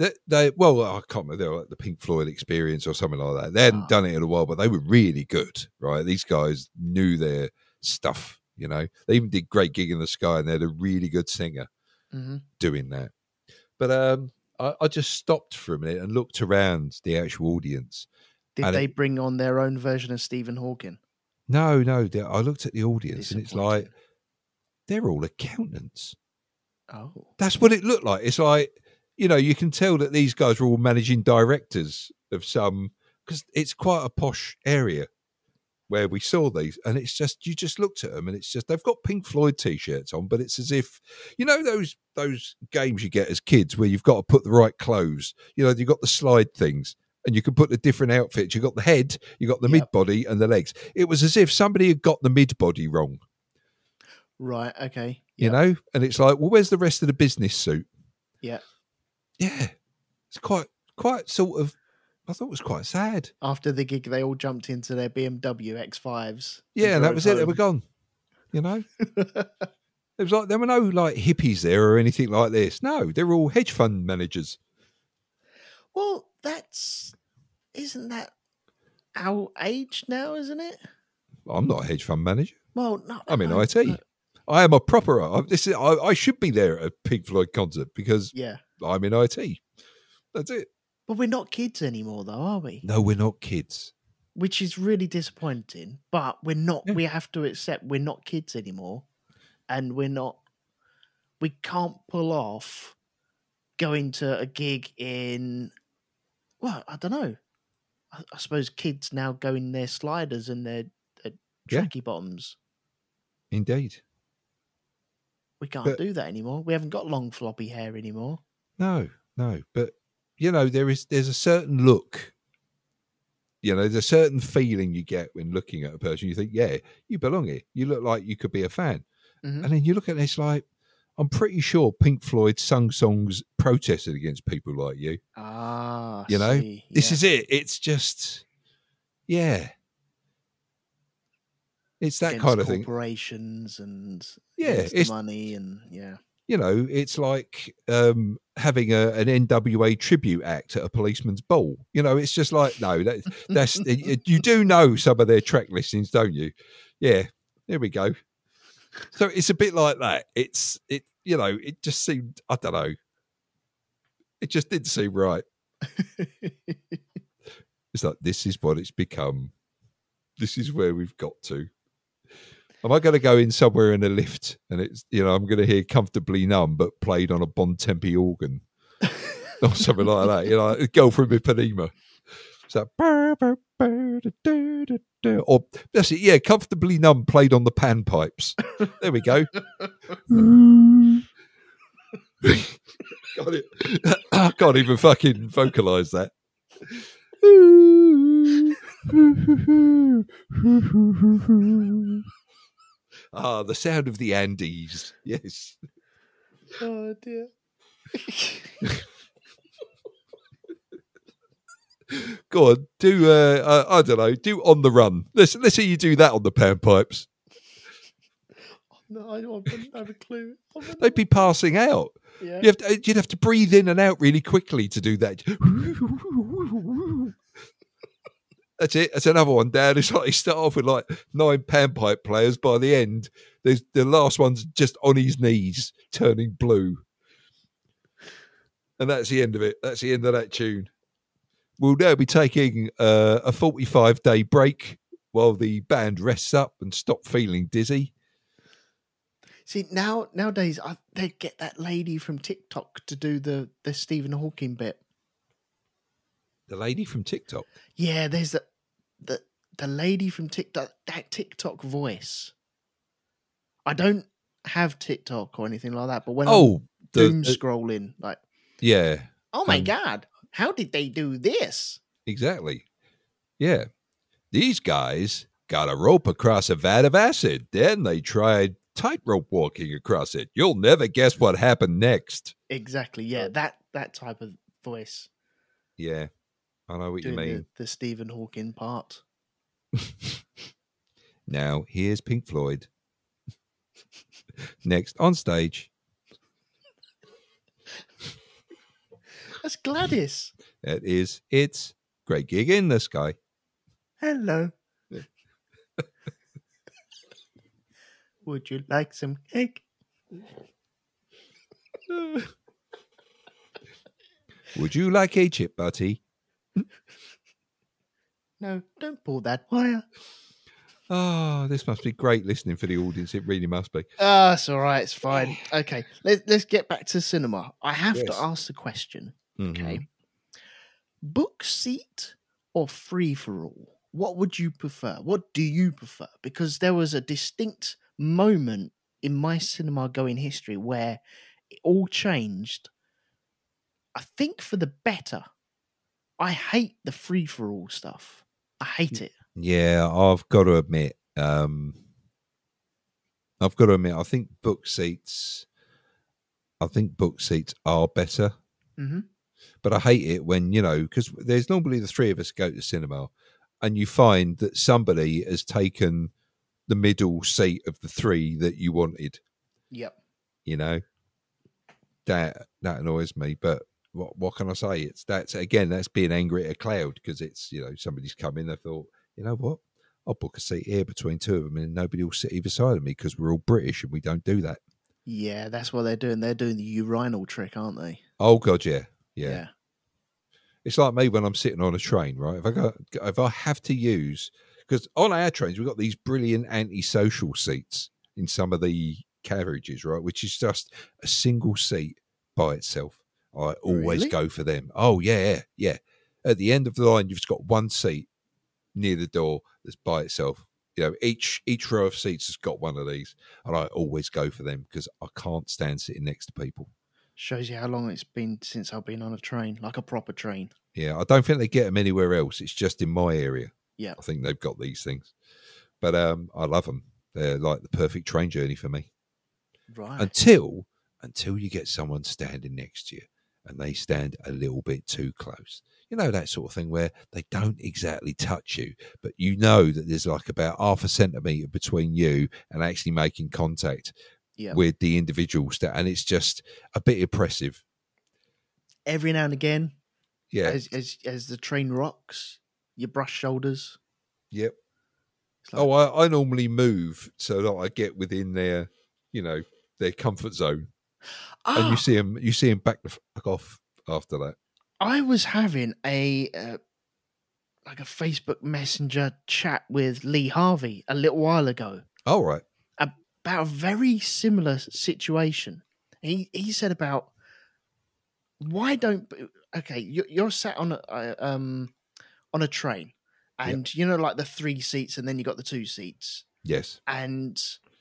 I can't remember. They were like the Pink Floyd Experience or something like that. They hadn't done it in a while, but they were really good, right? These guys knew their stuff. You know, they even did Great Gig in the Sky, and they had a really good singer doing that. But I just stopped for a minute and looked around the actual audience.
Did they bring on their own version of Stephen Hawking?
No. I looked at the audience and it's like, they're all accountants.
Oh.
That's what it looked like. It's like, you know, you can tell that these guys are all managing directors of some, because it's quite a posh area where we saw these. And it's just, you just looked at them and it's just, they've got Pink Floyd T-shirts on, but it's as if, you know, those games you get as kids where you've got to put the right clothes, you know, you've got the slide things. And you can put the different outfits. You got the head, you got the mid-body and the legs. It was as if somebody had got the mid-body wrong.
Right, okay.
You know? And it's like, well, where's the rest of the business suit?
Yeah.
Yeah. It's quite sort of, I thought it was quite sad.
After the gig, they all jumped into their BMW X5s.
Yeah, and that was it. They were gone. You know? It was like, there were no like hippies there or anything like this. No, they were all hedge fund managers.
Well, isn't that our age now, isn't it?
I'm not a hedge fund manager.
Well, no.
I'm in IT. No. I am a proper. I should be there at a Pink Floyd concert because I'm in IT. That's it.
But we're not kids anymore, though, are we?
No, we're not kids.
Which is really disappointing. But we're not. Yeah. We have to accept we're not kids anymore, and we're not. We can't pull off going to a gig in. Well, I don't know. I suppose kids now go in their sliders and their tracky bottoms.
Indeed.
We can't do that anymore. We haven't got long floppy hair anymore.
No. But, you know, there's a certain look. You know, there's a certain feeling you get when looking at a person. You think, yeah, you belong here. You look like you could be a fan. Mm-hmm. And then you look at this like, I'm pretty sure Pink Floyd sung songs protested against people like you. You know, this is it. It's just, it's that
against
kind of thing.
Corporations and
it's
money and
You know, it's like having an NWA tribute act at a policeman's ball. You know, it's just like that's you do know some of their track listings, don't you? Yeah, there we go. So it's a bit like that. It just seemed, I don't know. It just didn't seem right. It's like, this is what it's become. This is where we've got to. Am I going to go in somewhere in a lift and it's, I'm going to hear Comfortably Numb, but played on a Bon Tempi organ or something like that? A Girl from Ipanema. So, or that's it. Yeah, Comfortably Numb played on the panpipes. There we go. Got it. I can't even fucking vocalize that. The sound of the Andes. Yes.
Oh dear.
Go on, do I don't know, do On the Run. Let's see you do that on the panpipes.
No, I wouldn't have a clue.
They'd be passing out.
Yeah.
You'd have to breathe in and out really quickly to do that. That's it. That's another one, Dan. It's like you start off with like 9 panpipe players. By the end, the last one's just on his knees, turning blue. And that's the end of it. That's the end of that tune. We'll now be taking a 45-day break while the band rests up and stop feeling dizzy.
See, nowadays, they get that lady from TikTok to do the Stephen Hawking bit.
The lady from TikTok?
Yeah, there's the lady from TikTok, that TikTok voice. I don't have TikTok or anything like that, but when I'm doom scrolling, like...
Yeah.
Oh my God, how did they do this?
Exactly. Yeah. These guys got a rope across a vat of acid. Then they tried tightrope walking across it. You'll never guess what happened next.
Exactly, yeah. That type of voice.
Yeah. I know what you mean.
The Stephen Hawking part.
Now, here's Pink Floyd. Next on stage.
That's Gladys.
It's Great Gig in the Sky.
Hello. Would you like some cake?
Would you like a chip, Butty?
No, don't pull that wire.
Oh, this must be great listening for the audience. It really must be.
It's all right. It's fine. Okay, let's get back to cinema. I have to ask the question.
Mm-hmm.
Okay, book seat or free for all? What would you prefer? What do you prefer? Because there was a distinct moment in my cinema going history where it all changed. I think for the better. I hate the free for all stuff. I hate it.
Yeah, I've got to admit. I think book seats are better.
Mm-hmm.
But I hate it when, because there's normally the three of us go to cinema and you find that somebody has taken the middle seat of the three that you wanted.
Yep.
That annoys me. But what can I say? That's being angry at a cloud because it's, somebody's come in and thought, you know what? I'll book a seat here between two of them and nobody will sit either side of me because we're all British and we don't do that.
Yeah, that's what they're doing. They're doing the urinal trick, aren't they?
Oh, God, yeah. It's like me when I'm sitting on a train, right? If I have to use, because on our trains, we've got these brilliant antisocial seats in some of the carriages, right? Which is just a single seat by itself. I always go for them. Oh, yeah. At the end of the line, you've just got one seat near the door that's by itself. Each row of seats has got one of these, and I always go for them because I can't stand sitting next to people.
Shows you how long it's been since I've been on a train, like a proper train.
Yeah, I don't think they get them anywhere else. It's just in my area.
Yeah,
I think they've got these things, but I love them. They're like the perfect train journey for me.
Right.
Until you get someone standing next to you, and they stand a little bit too close. That sort of thing where they don't exactly touch you, but that there's like about half a centimetre between you and actually making contact with the individual. And it's just a bit oppressive.
Every now and again,
yeah,
as the train rocks, you brush shoulders.
Yep. Oh, I normally move so that I get within their, their comfort zone, and you see them back off after that.
I was having a Facebook Messenger chat with Lee Harvey a little while ago.
Oh, right.
About a very similar situation. He said about why don't you're sat on a train, and like the 3 seats, and then you got the 2 seats.
Yes.
And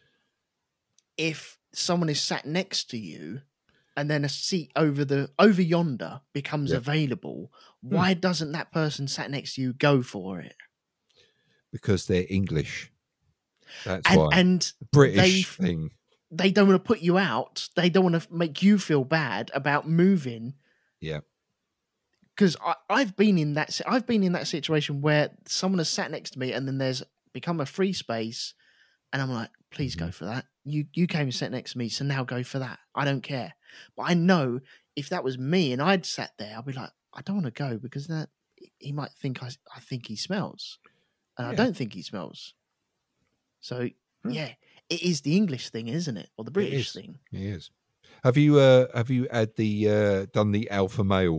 if someone is sat next to you, and then a seat over yonder becomes available, why doesn't that person sat next to you go for it?
Because they're English. That's why.
And
British thing.
They don't want to put you out. They don't want to make you feel bad about moving.
Yeah.
Because I've been in that situation where someone has sat next to me, and then there's become a free space, and I'm like, please go for that. You came and sat next to me, so now go for that. I don't care. But I know if that was me and I'd sat there, I'd be like, I don't want to go because that he might think I think he smells, and I don't think he smells. So yeah, it is the English thing, isn't it, or the British thing?
It is. Have you had done the alpha male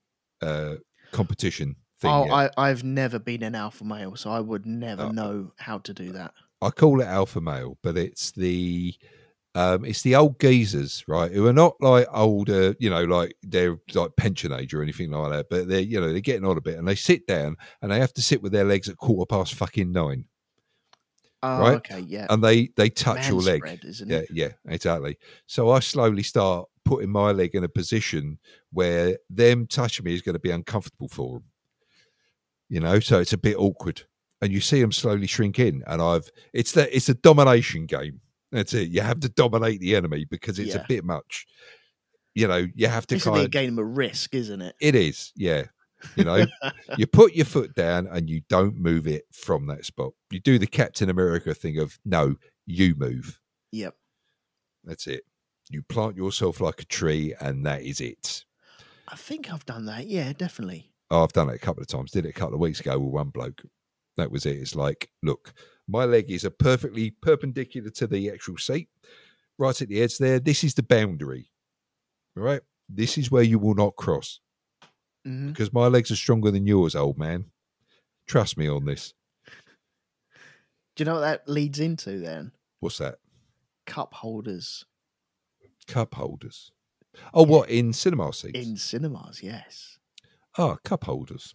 competition thing?
I've never been an alpha male, so I would never know how to do that.
I call it alpha male, but it's the old geezers, right, who are not like older, like they're like pension age or anything like that, but they're getting on a bit, and they sit down and they have to sit with their legs at 9:15. Right?
Okay, yeah.
And they touch your leg.
Spread, isn't it?
Yeah, exactly. So I slowly start putting my leg in a position where them touching me is going to be uncomfortable for them. So it's a bit awkward. And you see them slowly shrink in. And it's a domination game. That's it. You have to dominate the enemy because it's a bit much. You have to
kind of a game of risk, isn't it?
It is, yeah. You put your foot down and you don't move it from that spot. You do the Captain America thing of, no, you move.
Yep.
That's it. You plant yourself like a tree and that is it.
I think I've done that. Yeah, definitely.
Oh, I've done it a couple of times. Did it a couple of weeks ago with one bloke. That was it. It's like, look, my leg is perfectly perpendicular to the actual seat. Right at the edge there. This is the boundary. All right? This is where you will not cross. Because my legs are stronger than yours, old man. Trust me on this.
Do you know what that leads into then?
What's that?
Cup holders.
Cup holders. Oh, what, in cinema seats?
In cinemas, yes.
Oh, cup holders.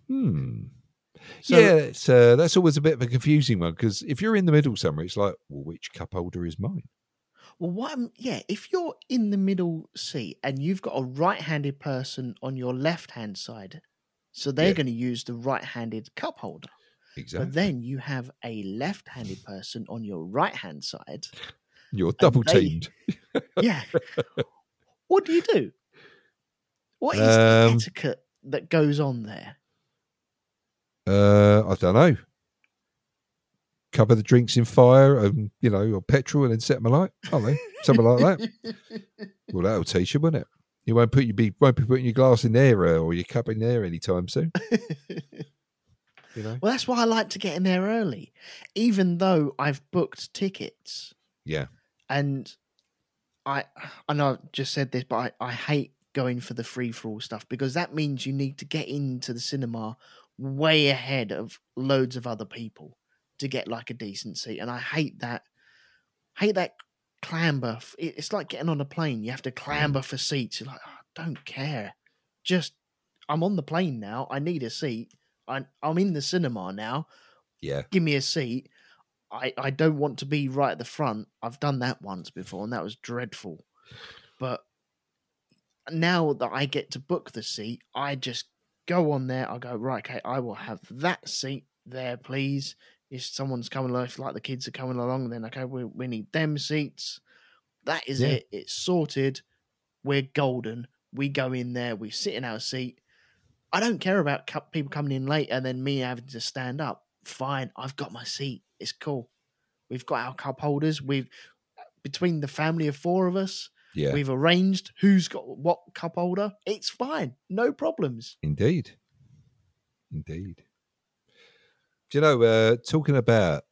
So, that's always a bit of a confusing one, because if you're in the middle somewhere, it's like, well, which cup holder is mine?
Well, if you're in the middle seat and you've got a right-handed person on your left-hand side, so they're going to use the right-handed cup holder.
Exactly.
But then you have a left-handed person on your right-hand side.
You're double-teamed.
Yeah. What do you do? What is the etiquette that goes on there?
I don't know. Cover the drinks in fire and, or petrol and then set them alight. I don't know. Something like that. Well, that'll teach you, won't it? You won't be putting your glass in there or your cup in there anytime soon.
Well, that's why I like to get in there early, even though I've booked tickets.
Yeah.
And I know I've just said this, but I hate going for the free-for-all stuff, because that means you need to get into the cinema way ahead of loads of other people to get like a decent seat. And I hate that clamber. It's like getting on a plane. You have to clamber for seats. You're like, I don't care. Just, I'm on the plane now. I need a seat. I'm in the cinema now.
Yeah.
Give me a seat. I don't want to be right at the front. I've done that once before and that was dreadful. But now that I get to book the seat, I just go on there. I go, right, okay, I will have that seat there, please. If someone's coming along, if like the kids are coming along, then okay, we need them seats. That is it. It's sorted. We're golden. We go in there. We sit in our seat. I don't care about people coming in late and then me having to stand up. Fine, I've got my seat. It's cool. We've got our cup holders. Between the family of 4 of us, we've arranged who's got what cup holder. It's fine. No problems.
Indeed. Do you know, talking about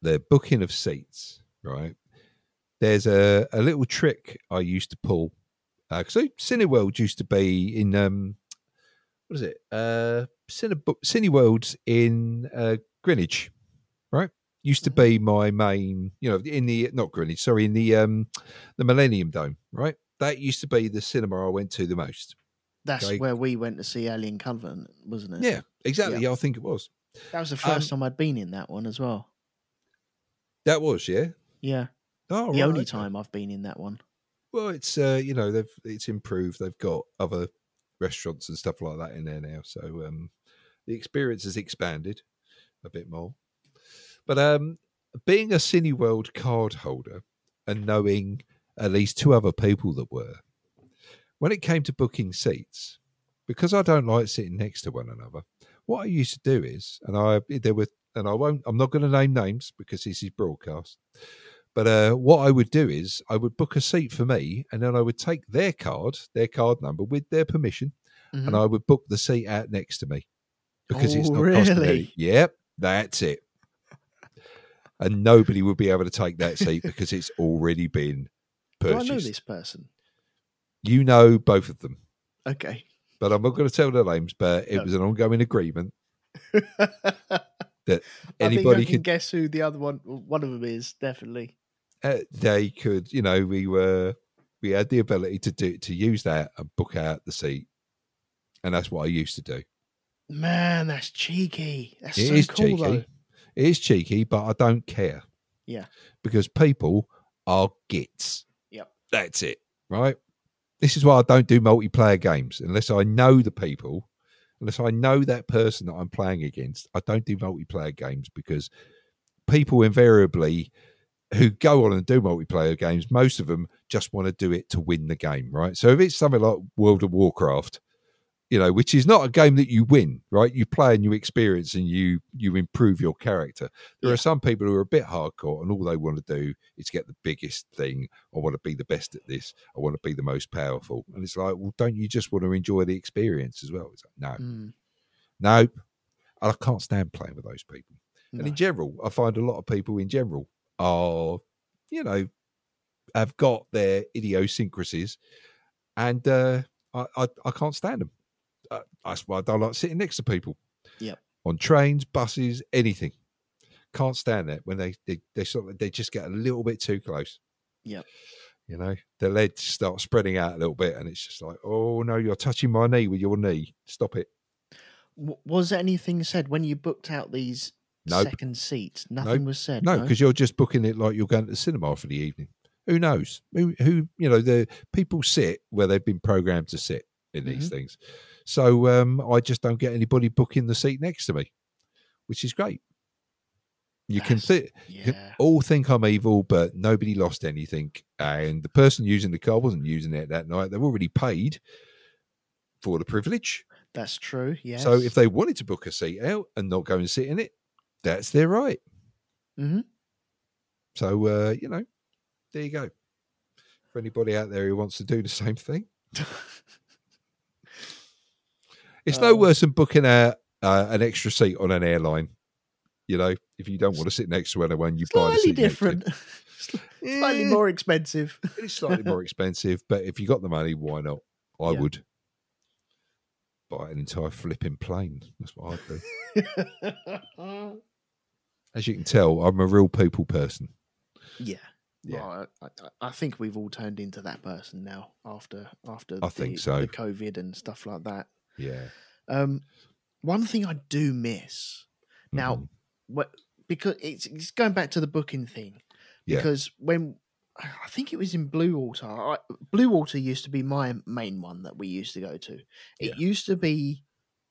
the booking of seats, right? There's a little trick I used to pull. So Cineworld used to be in what is it? Cineworld's in Greenwich, right? Used to be my main, in the not Greenwich, sorry, in the Millennium Dome, right? That used to be the cinema I went to the most.
That's where we went to see Alien Covenant, wasn't it?
Yeah, exactly. Yeah, I think it was.
That was the first time I'd been in that one as well.
That was, yeah?
Yeah.
Oh,
the only time I've been in that one.
Well, it's it's improved. They've got other restaurants and stuff like that in there now, so the experience has expanded a bit more. But being a Cineworld card holder and knowing at least two other people that were, when it came to booking seats, because I don't like sitting next to one another, what I used to do is, I'm not going to name names because this is broadcast. But what I would do is I would book a seat for me, and then I would take their card number with their permission, and I would book the seat out next to me because it's not costing me. Yep, that's it. And nobody would be able to take that seat because it's already been purchased.
Do I know this person?
You know both of them.
Okay.
But I'm not going to tell their names, but it was an ongoing agreement that anybody
can guess who the other one of them is, definitely.
They could, we had the ability to use that and book out the seat. And that's what I used to do.
Man, that's cheeky. That's so cool,
cheeky.
though.
It is cheeky, but I don't care.
Yeah.
Because people are gits.
Yep.
That's it, right? This is why I don't do multiplayer games. Unless I know the people, unless I know that person that I'm playing against, I don't do multiplayer games because people invariably who go on and do multiplayer games, most of them just want to do it to win the game, right? So if it's something like World of Warcraft, which is not a game that you win, right? You play and you experience and you improve your character. There are some people who are a bit hardcore and all they want to do is get the biggest thing. I want to be the best at this. I want to be the most powerful. And it's like, well, don't you just want to enjoy the experience as well? It's like, no. I can't stand playing with those people. No. And in general, I find a lot of people in general are, have got their idiosyncrasies and I can't stand them. That's why I don't like sitting next to people.
Yep.
On trains, buses, anything. Can't stand that when they just get a little bit too close.
Yep.
The legs start spreading out a little bit, and it's just like, oh no, you're touching my knee with your knee. Stop it.
Was anything said when you booked out these second seats? Nothing was said.
No, because you're just booking it like you're going to the cinema for the evening. Who knows? Who the people sit where they've been programmed to sit in these things. So I just don't get anybody booking the seat next to me, which is great. You can all think I'm evil, but nobody lost anything. And the person using the car wasn't using it that night. They've already paid for the privilege.
That's true, yes.
So if they wanted to book a seat out and not go and sit in it, that's their right.
Mm-hmm.
So, there you go. For anybody out there who wants to do the same thing. It's no worse than booking out an extra seat on an airline. If you don't want to sit next to anyone, you buy the seat.
Slightly different. Slightly more expensive.
It's slightly more expensive, but if you got the money, why not? I would buy an entire flipping plane. That's what I'd do. As you can tell, I'm a real people person.
Yeah. Well, I think we've all turned into that person now after
I think so.
The COVID and stuff like that.
Yeah.
One thing I do miss now, because it's going back to the booking thing. Because when I think it was in Blue Water, Blue Water used to be my main one that we used to go to. It used to be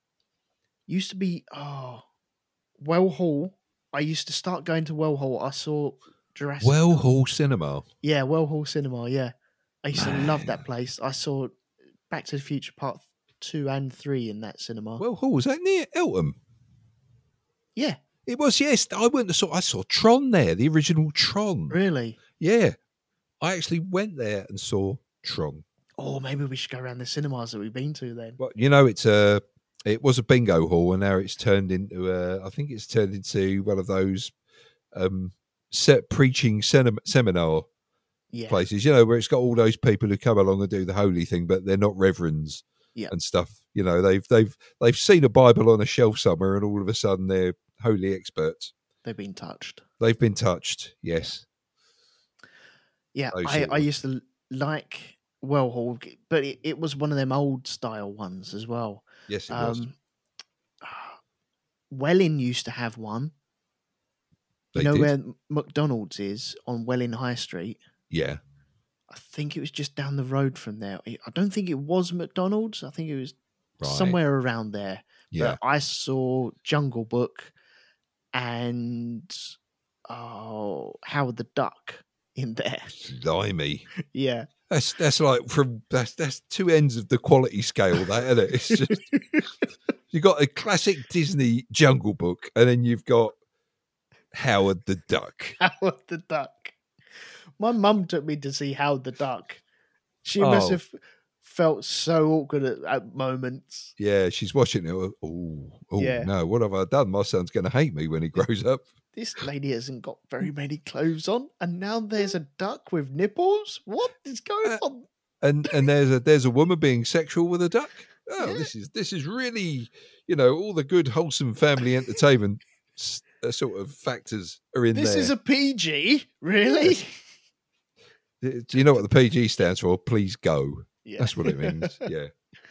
Well Hall. I used to start going to Well Hall. I saw Jurassic
Well Hall Cinema.
Yeah, Well Hall Cinema. Yeah, I used to love that place. I saw Back to the Future Part 2 and 3 in that cinema.
Well Hall, was that near Eltham?
Yeah,
it was. Yes, I saw Tron there, the original Tron.
Really?
Yeah, I actually went there and saw Tron.
Oh, maybe we should go around the cinemas that we've been to then.
Well, it was a bingo hall, and now it's turned into I think it's turned into one of those set preaching seminar places, where it's got all those people who come along and do the holy thing, but they're not reverends and stuff. They've seen a Bible on a shelf somewhere, and all of a sudden they're holy experts.
They've been touched.
Yes.
Yeah, I used to like Wellhall, but it was one of them old style ones as well.
Yes, it was.
Welling used to have one.
They did.
Where McDonald's is on Welling High Street?
Yeah.
I think it was just down the road from there. I don't think it was McDonald's. I think it was somewhere around there.
Yeah.
But I saw Jungle Book and Howard the Duck in there.
Blimey.
Yeah.
That's like that's two ends of the quality scale, that, isn't it? It's just you've got a classic Disney Jungle Book, and then you've got Howard the Duck.
Howard the Duck. My mum took me to see Howard the Duck. She must have felt so awkward at moments.
Yeah, she's watching it. No, what have I done? My son's going to hate me when he grows up.
This lady hasn't got very many clothes on, and now there's a duck with nipples. What is going on?
And there's a woman being sexual with a duck. Oh, yeah. This is really, all the good wholesome family entertainment sort of factors are in there.
This is a PG, really?
Do you know what the PG stands for? Please go. Yeah. That's what it means. Yeah.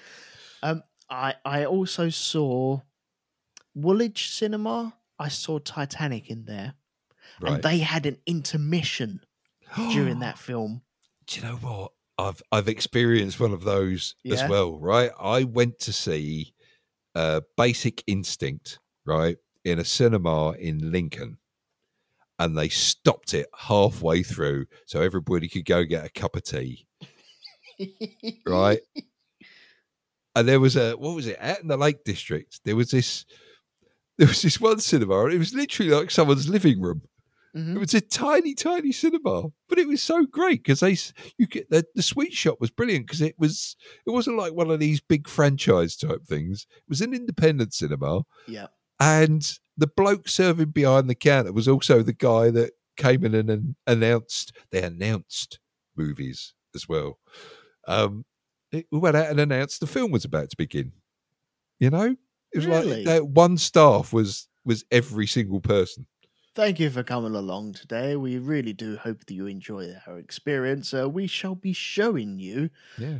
I also saw Woolwich Cinema. I saw Titanic in there, and they had an intermission during that film.
Do you know what? I've experienced one of those as well. Right, I went to see Basic Instinct in a cinema in Lincoln, and they stopped it halfway through so everybody could go get a cup of tea. Right, and there was what was it, out in the Lake District? There was this one cinema, and it was literally like someone's living room. Mm-hmm. It was a tiny, tiny cinema, but it was so great because the sweet shop was brilliant because it wasn't like one of these big franchise type things. It was an independent cinema.
Yeah,
and the bloke serving behind the counter was also the guy that came in and announced movies as well. We went out and announced the film was about to begin. It was
really?
Like one staff was every single person.
Thank you for coming along today. We really do hope that you enjoy our experience. We shall be showing you,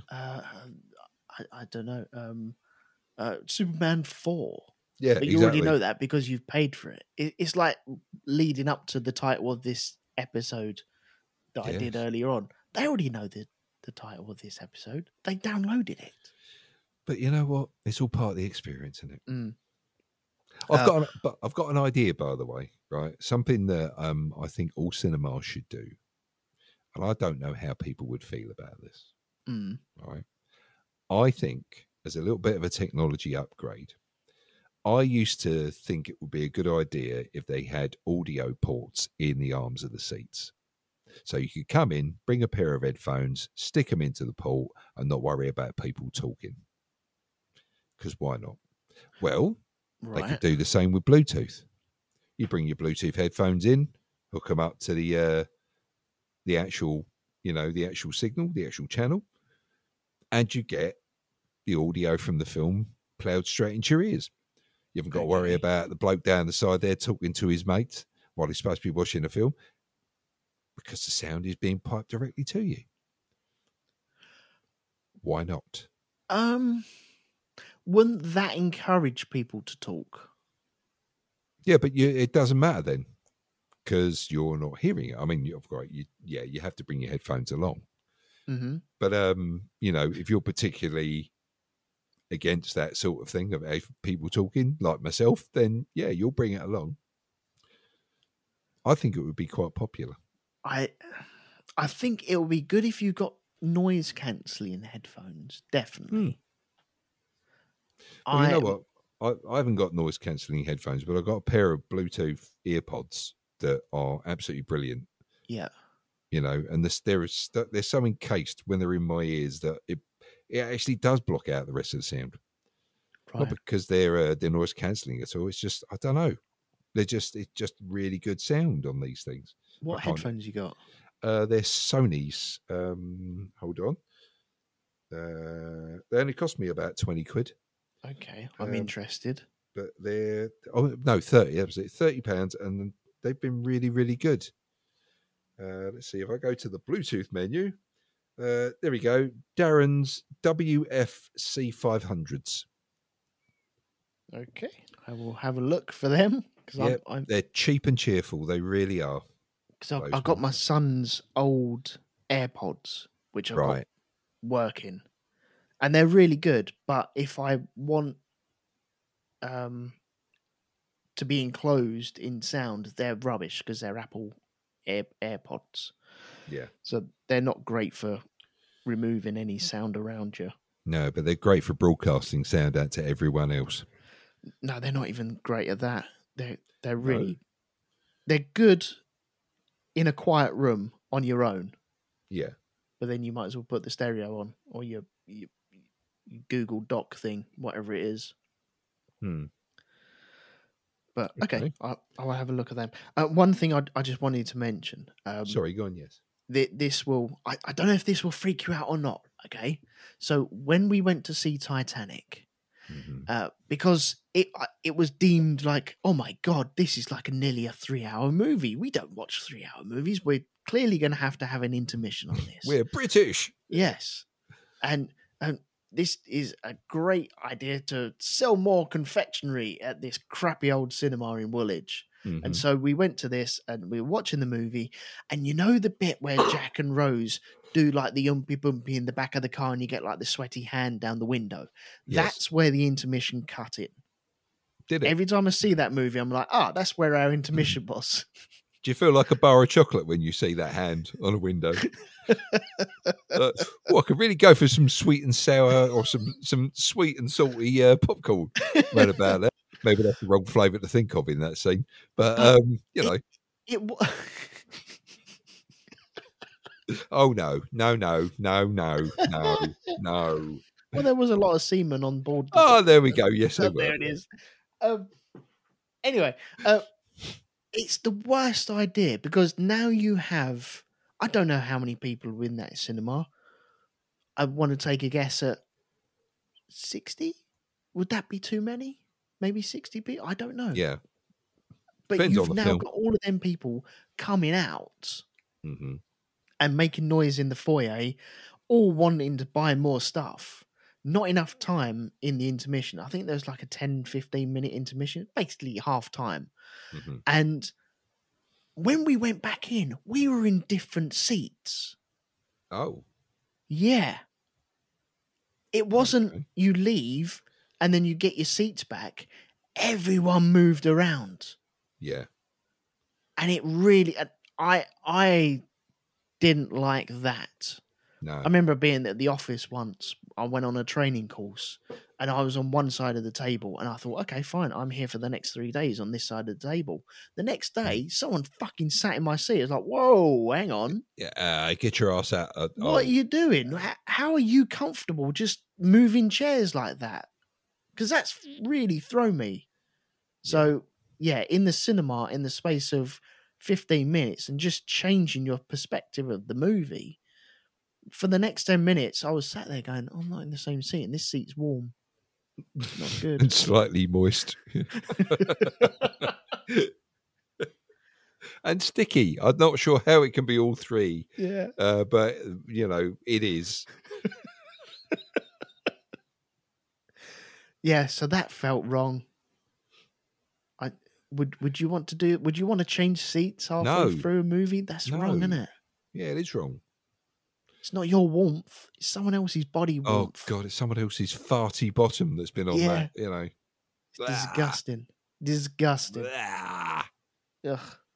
I don't know, Superman 4.
Yeah,
but you already know that because you've paid for it. It's like leading up to the title of this episode that I did earlier on. They already know the title of this episode. They downloaded it.
But you know what? It's all part of the experience, isn't it?
Mm.
I've got an idea, by the way, right? Something that I think all cinemas should do, and I don't know how people would feel about this. Right? I think as a little bit of a technology upgrade, I used to think it would be a good idea if they had audio ports in the arms of the seats. So you could come in, bring a pair of headphones, stick them into the port, and not worry about people talking. Because why not? Well, they could do the same with Bluetooth. You bring your Bluetooth headphones in, hook them up to the actual, the actual signal, the actual channel, and you get the audio from the film ploughed straight into your ears. You haven't got to worry about the bloke down the side there talking to his mate while he's supposed to be watching a film, because the sound is being piped directly to you. Why not?
Wouldn't that encourage people to talk?
Yeah, but it doesn't matter then, because you're not hearing it. I mean, you have to bring your headphones along.
Mm-hmm.
But if you're particularly against that sort of thing of people talking like myself, then you'll bring it along. I think it would be quite popular.
I think it would be good if you got noise cancelling headphones. Definitely.
Well, you know what? I haven't got noise cancelling headphones, but I've got a pair of Bluetooth earpods that are absolutely brilliant.
Yeah.
And there's so encased when they're in my ears that it actually does block out the rest of the sound. Right. Not because they're noise cancelling at all. It's just, I don't know. it's just really good sound on these things.
What headphones you got?
They're Sony's. Hold on. They only cost me about 20 quid.
Okay, I'm interested.
But they're 30. That was it, £30, and they've been really, really good. Let's see if I go to the Bluetooth menu. There we go. Darren's WFC 500s.
Okay, I will have a look for them because
they're cheap and cheerful. They really are.
Because I've got my son's old AirPods, which I've got working, and they're really good. But if I want to be enclosed in sound, they're rubbish because they're Apple AirPods.
Yeah.
So they're not great for removing any sound around you.
No, but they're great for broadcasting sound out to everyone else.
No, they're not even great at that. They're really they're good in a quiet room on your own.
Yeah.
But then you might as well put the stereo on or your Google Doc thing, whatever it is. But okay, I'll have a look at them. One thing I just wanted to mention.
Sorry, go on. Yes.
This will. I don't know if this will freak you out or not. Okay, so when we went to see Titanic, because it was deemed like, oh my god, this is like nearly a 3-hour movie. We don't watch 3-hour movies. We're clearly going to have an intermission on this.
We're British.
Yes, and this is a great idea to sell more confectionery at this crappy old cinema in Woolwich. And so we went to this and we were watching the movie. And you know the bit where Jack and Rose do like the umpy bumpy in the back of the car and you get like the sweaty hand down the window? Yes. That's where the intermission cut it.
Did it?
Every time I see that movie, I'm like, that's where our intermission was.
Do you feel like a bar of chocolate when you see that hand on a window? I could really go for some sweet and sour or some sweet and salty popcorn. Right about that. Maybe that's the wrong flavour to think of in that scene. But, you know. Oh, no.
Well, there was a lot of semen on board.
There we go. Yes, there were.
There it is. Anyway, it's the worst idea because now you have, I don't know how many people were in that cinema. I want to take a guess at 60. Would that be too many? Maybe 60 people? I don't know.
Yeah.
But
Depends
you've
on the
now
film.
got all of them people coming out and making noise in the foyer, all wanting to buy more stuff. Not enough time in the intermission. I think there's like a 10, 15-minute intermission, basically half time. And when we went back in, we were in different seats.
Oh.
Yeah. It wasn't you leave and then you get your seats back. Everyone moved around.
Yeah.
And it really, I didn't like that.
No.
I remember being at the office once. I went on a training course and I was on one side of the table and I thought, okay, fine, I'm here for the next 3 days on this side of the table. The next day, someone fucking sat in my seat. It's like, whoa, hang on.
Yeah, get your ass out.
What are you doing? How are you comfortable just moving chairs like that? Because that's really thrown me. So, yeah, in the cinema, in the space of 15 minutes and just changing your perspective of the movie, for the next 10 minutes, I was sat there going, I'm not in the same seat and this seat's warm. It's not good.
And slightly moist. And sticky. I'm not sure how it can be all three.
Yeah.
But, you know, it is.
Yeah, so that felt wrong. Would you want to do? Would you want to change seats halfway through a movie? That's wrong, isn't it?
Yeah, it is wrong.
It's not your warmth; it's someone else's body warmth.
Oh God, it's someone else's farty bottom that's been on that. You know,
it's disgusting. Disgusting. Ugh.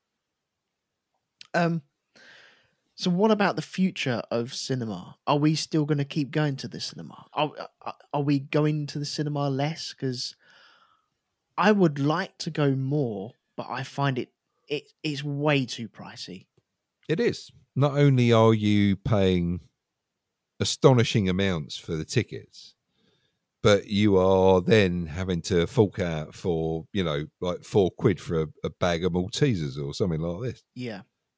So what about the future of cinema? Are we still going to keep going to the cinema? Are we going to the cinema less? Because I would like to go more, but I find it's way too pricey.
It is. Not only are you paying astonishing amounts for the tickets, but you are then having to fork out for, like £4 for a bag of Maltesers or something like this.
Yeah.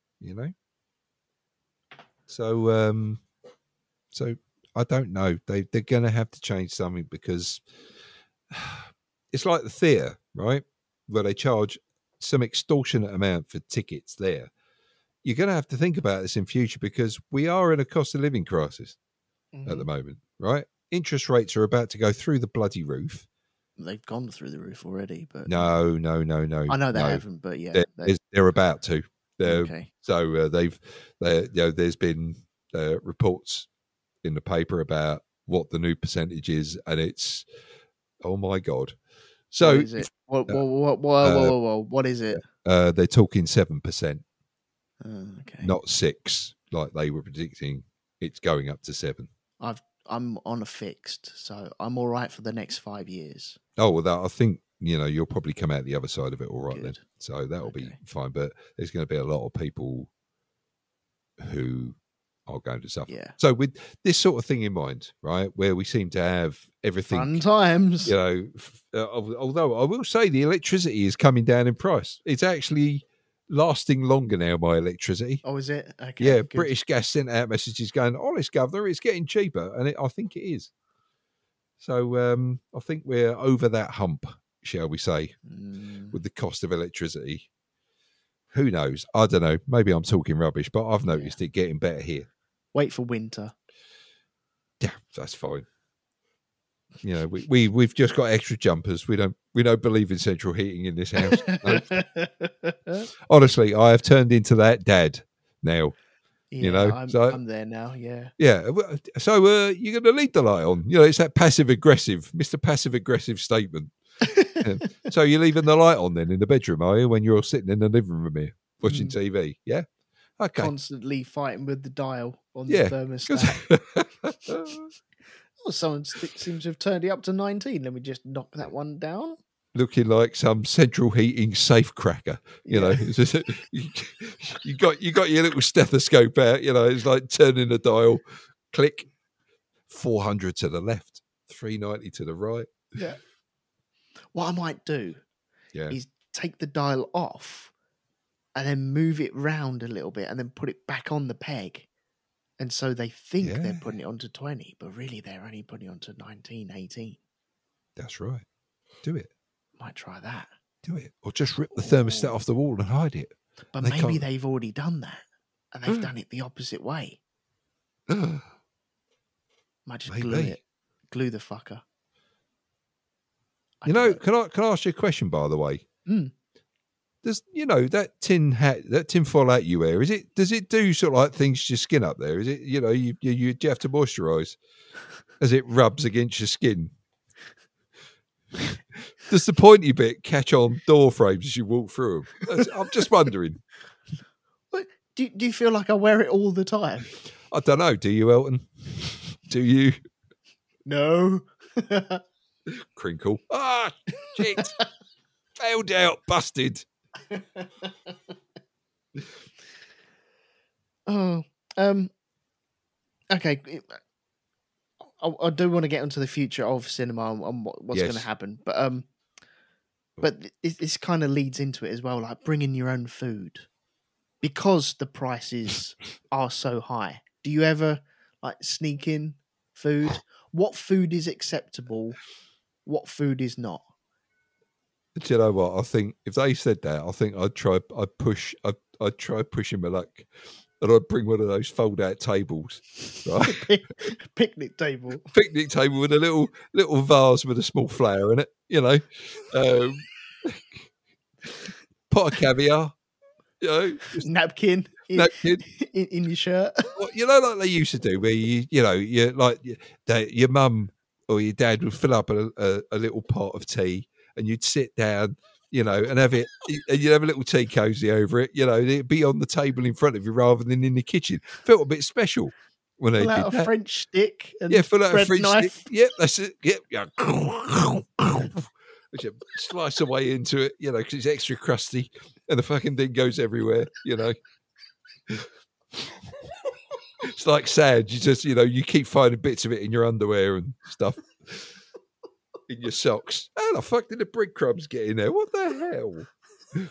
So I don't know. They're going to have to change something, because it's like the theatre, right? Where they charge some extortionate amount for tickets there. You're going to have to think about this in future, because we are in a cost of living crisis at the moment, right? Interest rates are about to go through the bloody roof.
They've gone through the roof already, but
no.
I know they haven't, but yeah,
they're about to.
Okay.
So there's been reports in the paper about what the new percentage is, and it's, oh my god. So
what is it? Whoa, what is it?
They're talking 7%,
okay,
not 6 like they were predicting. It's going up to 7.
I'm on a fixed, so I'm all right for the next 5 years.
Oh, well, I think, you'll probably come out the other side of it all right. Good. Then. So that'll be fine. But there's going to be a lot of people who are going to suffer.
Yeah.
So with this sort of thing in mind, right, where we seem to have everything.
Fun times.
Although I will say the electricity is coming down in price. It's actually lasting longer now, my electricity.
Oh, is it? Okay.
Yeah,
good.
British Gas sent out messages going, honest, Governor, it's getting cheaper. And I think it is. So I think we're over that hump, shall we say, with the cost of electricity. Who knows? I don't know. Maybe I'm talking rubbish, but I've noticed it getting better here.
Wait for winter.
Yeah, that's fine. We've just got extra jumpers. We don't believe in central heating in this house. No. Honestly, I have turned into that dad now.
Yeah, I'm there now. Yeah.
Yeah. So you're going to leave the light on. It's that passive aggressive, Mr. Passive Aggressive statement. So you're leaving the light on then in the bedroom, are you? When you're sitting in the living room here watching TV? Yeah. Okay.
Constantly fighting with the dial on the thermostat. Someone seems to have turned it up to 19. Let me just knock that one down.
Looking like some central heating safe cracker, you know. you got your little stethoscope out, It's like turning the dial, click, 400 to the left, 390 to the right.
Yeah. What I might do is take the dial off and then move it round a little bit and then put it back on the peg. And so they think they're putting it onto 20, but really they're only putting it onto 19, 18.
That's right. Do it.
Might try that.
Do it. Or just rip the thermostat off the wall and hide it.
But maybe they've already done that. And they've done it the opposite way. Might just glue it. Glue the fucker.
Can I ask you a question, by the way? Does that tin foil hat you wear? Does it do sort of like things to your skin up there? Is it you have to moisturise as it rubs against your skin? Does the pointy bit catch on door frames as you walk through them? I'm just wondering.
Do you feel like I wear it all the time?
I don't know. Do you, Elton? Do you?
No.
Crinkle. Ah, shit. Failed out. Busted.
Okay. I do want to get into the future of cinema and what's going to happen, but this kind of leads into it as well, like bringing your own food because the prices are so high. Do you ever like sneak in food? What food is acceptable? What food is not?
Do you know what? I think if they said that, I think I'd try pushing my luck, and I'd bring one of those fold-out tables, right?
Picnic table
with a little vase with a small flower in it, pot of caviar,
napkin in your shirt.
Well, like they used to do, where you like your mum or your dad would fill up a little pot of tea. And you'd sit down, and have it, and you'd have a little tea cozy over it, it'd be on the table in front of you rather than in the kitchen. Felt a bit special when they did that.
Fill out a French stick and
fill out a French
knife.
Stick. Yep, that's it. Yep. Slice away into it, because it's extra crusty and the fucking thing goes everywhere, It's like sand. You just, you keep finding bits of it in your underwear and stuff. in your socks. How the fuck did the breadcrumbs get in there? What the hell?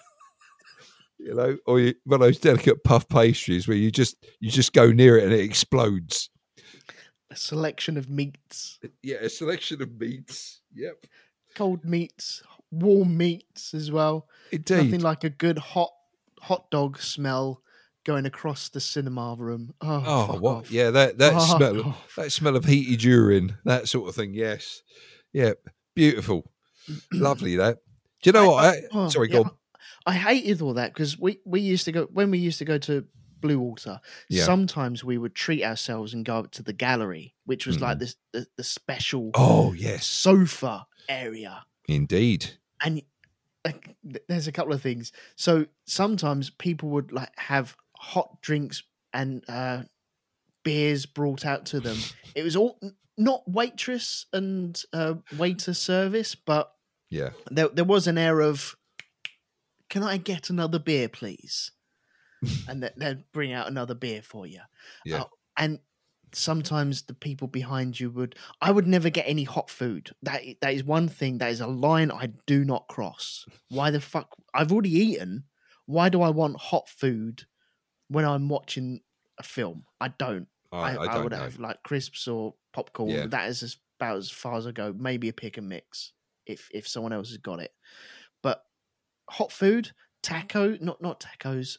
Or one of those delicate puff pastries where you just go near it and it explodes.
A selection of meats.
Yeah, a selection of meats. Yep.
Cold meats, warm meats as well.
Indeed.
Nothing like a good hot dog smell going across the cinema room. Oh, what?
Off. Yeah, that smell of heated urine, that sort of thing. Yes. Yeah. Beautiful. Lovely that. Do you know what? Sorry, go on.
I hated all that because we used to go to Blue Water. Yeah. Sometimes we would treat ourselves and go up to the gallery, which was like this the special sofa area.
Indeed.
And there's a couple of things. So sometimes people would like have hot drinks and beers brought out to them. It was all not waitress and waiter service, but
yeah,
there was an air of, can I get another beer, please? And they'd bring out another beer for you.
Yeah.
And sometimes the people behind you I would never get any hot food. That is one thing. That is a line I do not cross. Why the fuck? I've already eaten. Why do I want hot food when I'm watching a film? I don't. I would have like crisps or popcorn. Yeah. That is about as far as I go. Maybe a pick and mix if someone else has got it. But hot food, not tacos,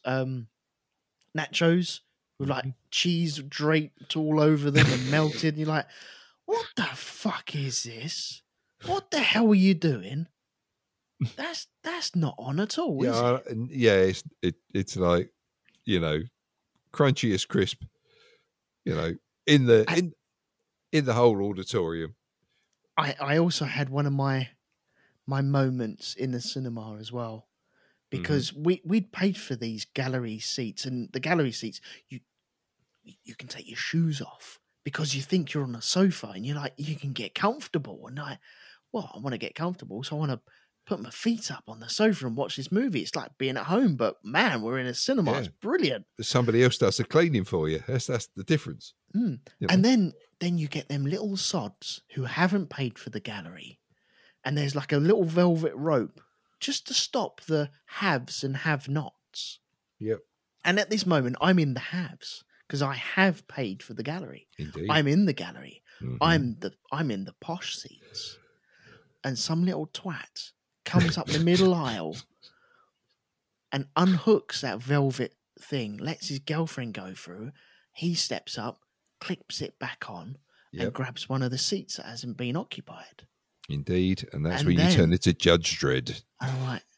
nachos with like cheese draped all over them and melted. And you're like, what the fuck is this? What the hell are you doing? That's not on at all, is it?
Yeah, it's like, crunchy as crisp, in the whole auditorium.
I also had one of my moments in the cinema as well, because we'd paid for these gallery seats, and the gallery seats you can take your shoes off because you think you're on a sofa and you're like, you can get comfortable, and I want to get comfortable, so I want to put my feet up on the sofa and watch this movie. It's like being at home, but man, we're in a cinema. Yeah. It's brilliant.
Somebody else does the cleaning for you. That's the difference.
And then you get them little sods who haven't paid for the gallery, and there's like a little velvet rope just to stop the haves and have-nots.
Yep.
And at this moment, I'm in the haves because I have paid for the gallery.
Indeed.
I'm in the gallery. I'm in the posh seats, and some little twat comes up the middle aisle and unhooks that velvet thing, lets his girlfriend go through. He steps up, clips it back on, and grabs one of the seats that hasn't been occupied.
Indeed, and that's when you turn into Judge Dredd.
And I'm like,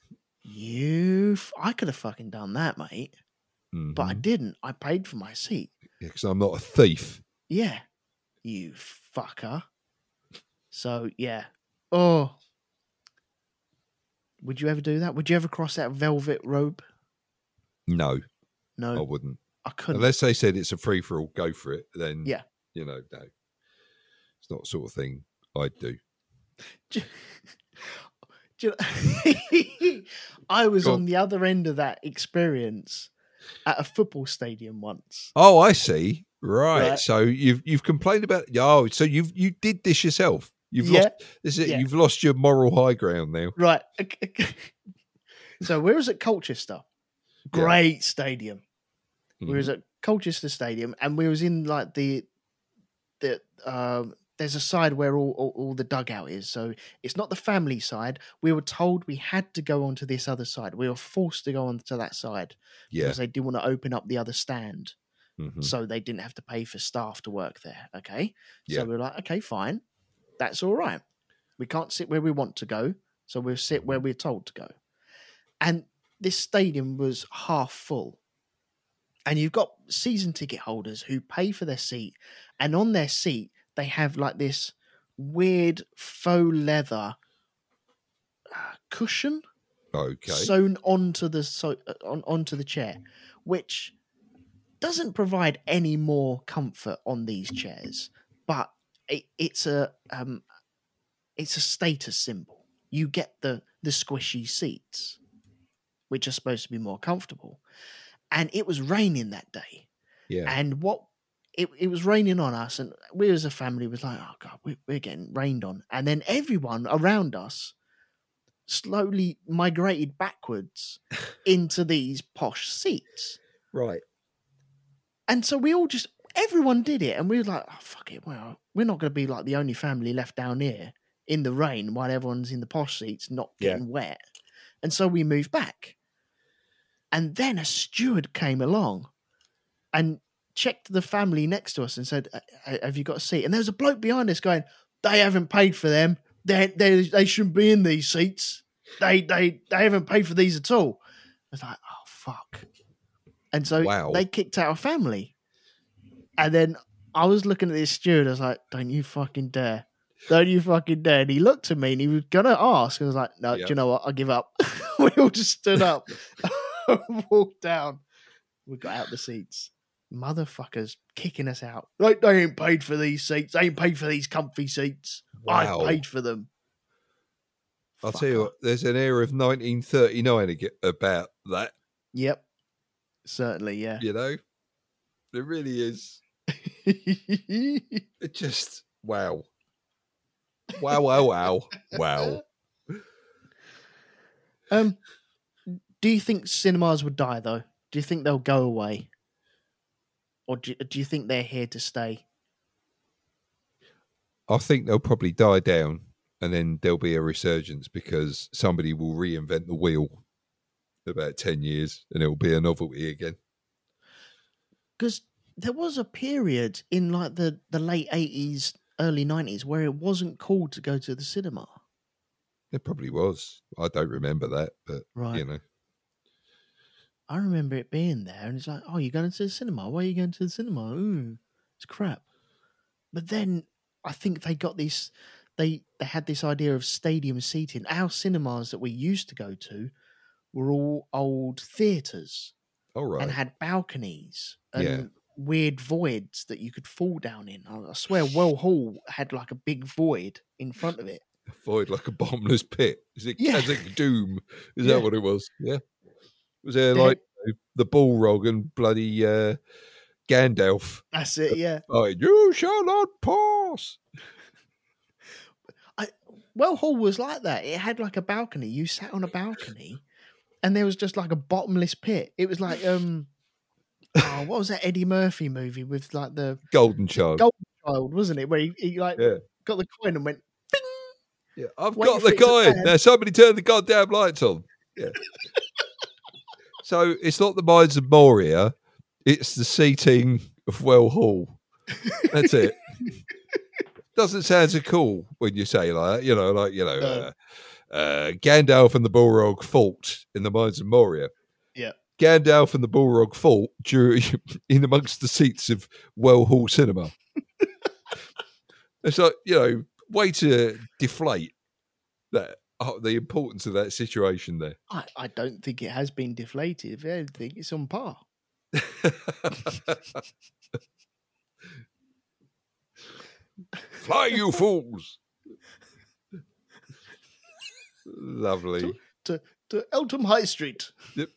I could have fucking done that, mate. But I didn't. I paid for my seat.
Yeah, because I'm not a thief.
Yeah, you fucker. So, yeah. Oh. Would you ever do that? Would you ever cross that velvet rope?
No.
No.
I wouldn't.
I couldn't.
Unless they said it's a free-for-all, go for it. Then,
yeah.
No. It's not the sort of thing I'd do.
I was on the other end of that experience at a football stadium once.
Oh, I see. Right. So you've complained about. Oh, so you did this yourself. You've lost. This is it. You've lost your moral high ground now.
Right. So we was at Colchester. Great stadium. We was at Colchester Stadium, and we was in like the there's a side where all the dugout is. So it's not the family side. We were told we had to go onto this other side. We were forced to go onto that side because they didn't want to open up the other stand. So they didn't have to pay for staff to work there. Okay. So we were like, okay, fine. That's all right. We can't sit where we want to go. So we'll sit where we're told to go. And this stadium was half full. And you've got season ticket holders who pay for their seat. And on their seat, they have like this weird faux leather cushion sewn onto the chair, which doesn't provide any more comfort on these chairs, but it's a status symbol. You get the squishy seats, which are supposed to be more comfortable. And it was raining that day.
Yeah.
And what it was raining on us, and we as a family was like, oh God, we're getting rained on. And then everyone around us slowly migrated backwards into these posh seats.
Right.
And so everyone did it. And we were like, oh, fuck it. Well, we're not going to be like the only family left down here in the rain while everyone's in the posh seats not getting wet. And so we moved back. And then a steward came along and checked the family next to us and said, have you got a seat? And there was a bloke behind us going, they haven't paid for them. They shouldn't be in these seats. They haven't paid for these at all. I was like, oh, fuck. And so they kicked out a family. And then I was looking at this steward. I was like, don't you fucking dare. Don't you fucking dare. And he looked at me and he was going to ask. I was like, no, do you know what? I'll give up. We all just stood up and walked down. We got out the seats. Motherfuckers kicking us out. Like, they ain't paid for these seats. They ain't paid for these comfy seats. I've paid for them.
I'll tell you what, there's an air of 1939 about that.
Yep. Certainly, yeah.
You know? There really is. It just, wow. Wow.
Do you think cinemas would die, though? Do you think they'll go away? Or do you think they're here to stay?
I think they'll probably die down and then there'll be a resurgence because somebody will reinvent the wheel in about 10 years and it'll be a novelty again.
Because there was a period in like the late 80s, early 90s where it wasn't cool to go to the cinema.
It probably was. I don't remember that, but you know.
I remember it being there, and it's like, oh, you're going to the cinema? Why are you going to the cinema? Ooh, it's crap. But then I think they got this, they had this idea of stadium seating. Our cinemas that we used to go to were all old theatres.
Oh, right.
And had balconies and weird voids that you could fall down in. I swear Well Hall had like a big void in front of it.
A void like a bottomless pit. Is it Kazakh Doom? Is that what it was? Yeah. Was there like the Balrog and bloody Gandalf?
That's it, yeah.
Like, you shall not pass.
Well Hall was like that. It had like a balcony. You sat on a balcony and there was just like a bottomless pit. It was like, what was that Eddie Murphy movie with like the
Golden Child?
Golden Child, wasn't it? Where he like got the coin and went, bing!
Yeah, I've got the coin. Now somebody turn the goddamn lights on. Yeah. So it's not the Mines of Moria, it's the seating of Well Hall. That's it. Doesn't sound so cool when you say like that, Gandalf and the Balrog fought in the Mines of Moria.
Yeah.
Gandalf and the Balrog fought in amongst the seats of Well Hall Cinema. It's like, way to deflate that. The importance of that situation there.
I don't think it has been deflated. If anything, it's on par.
Fly, you fools! Lovely.
To Eltham High Street.
Yep.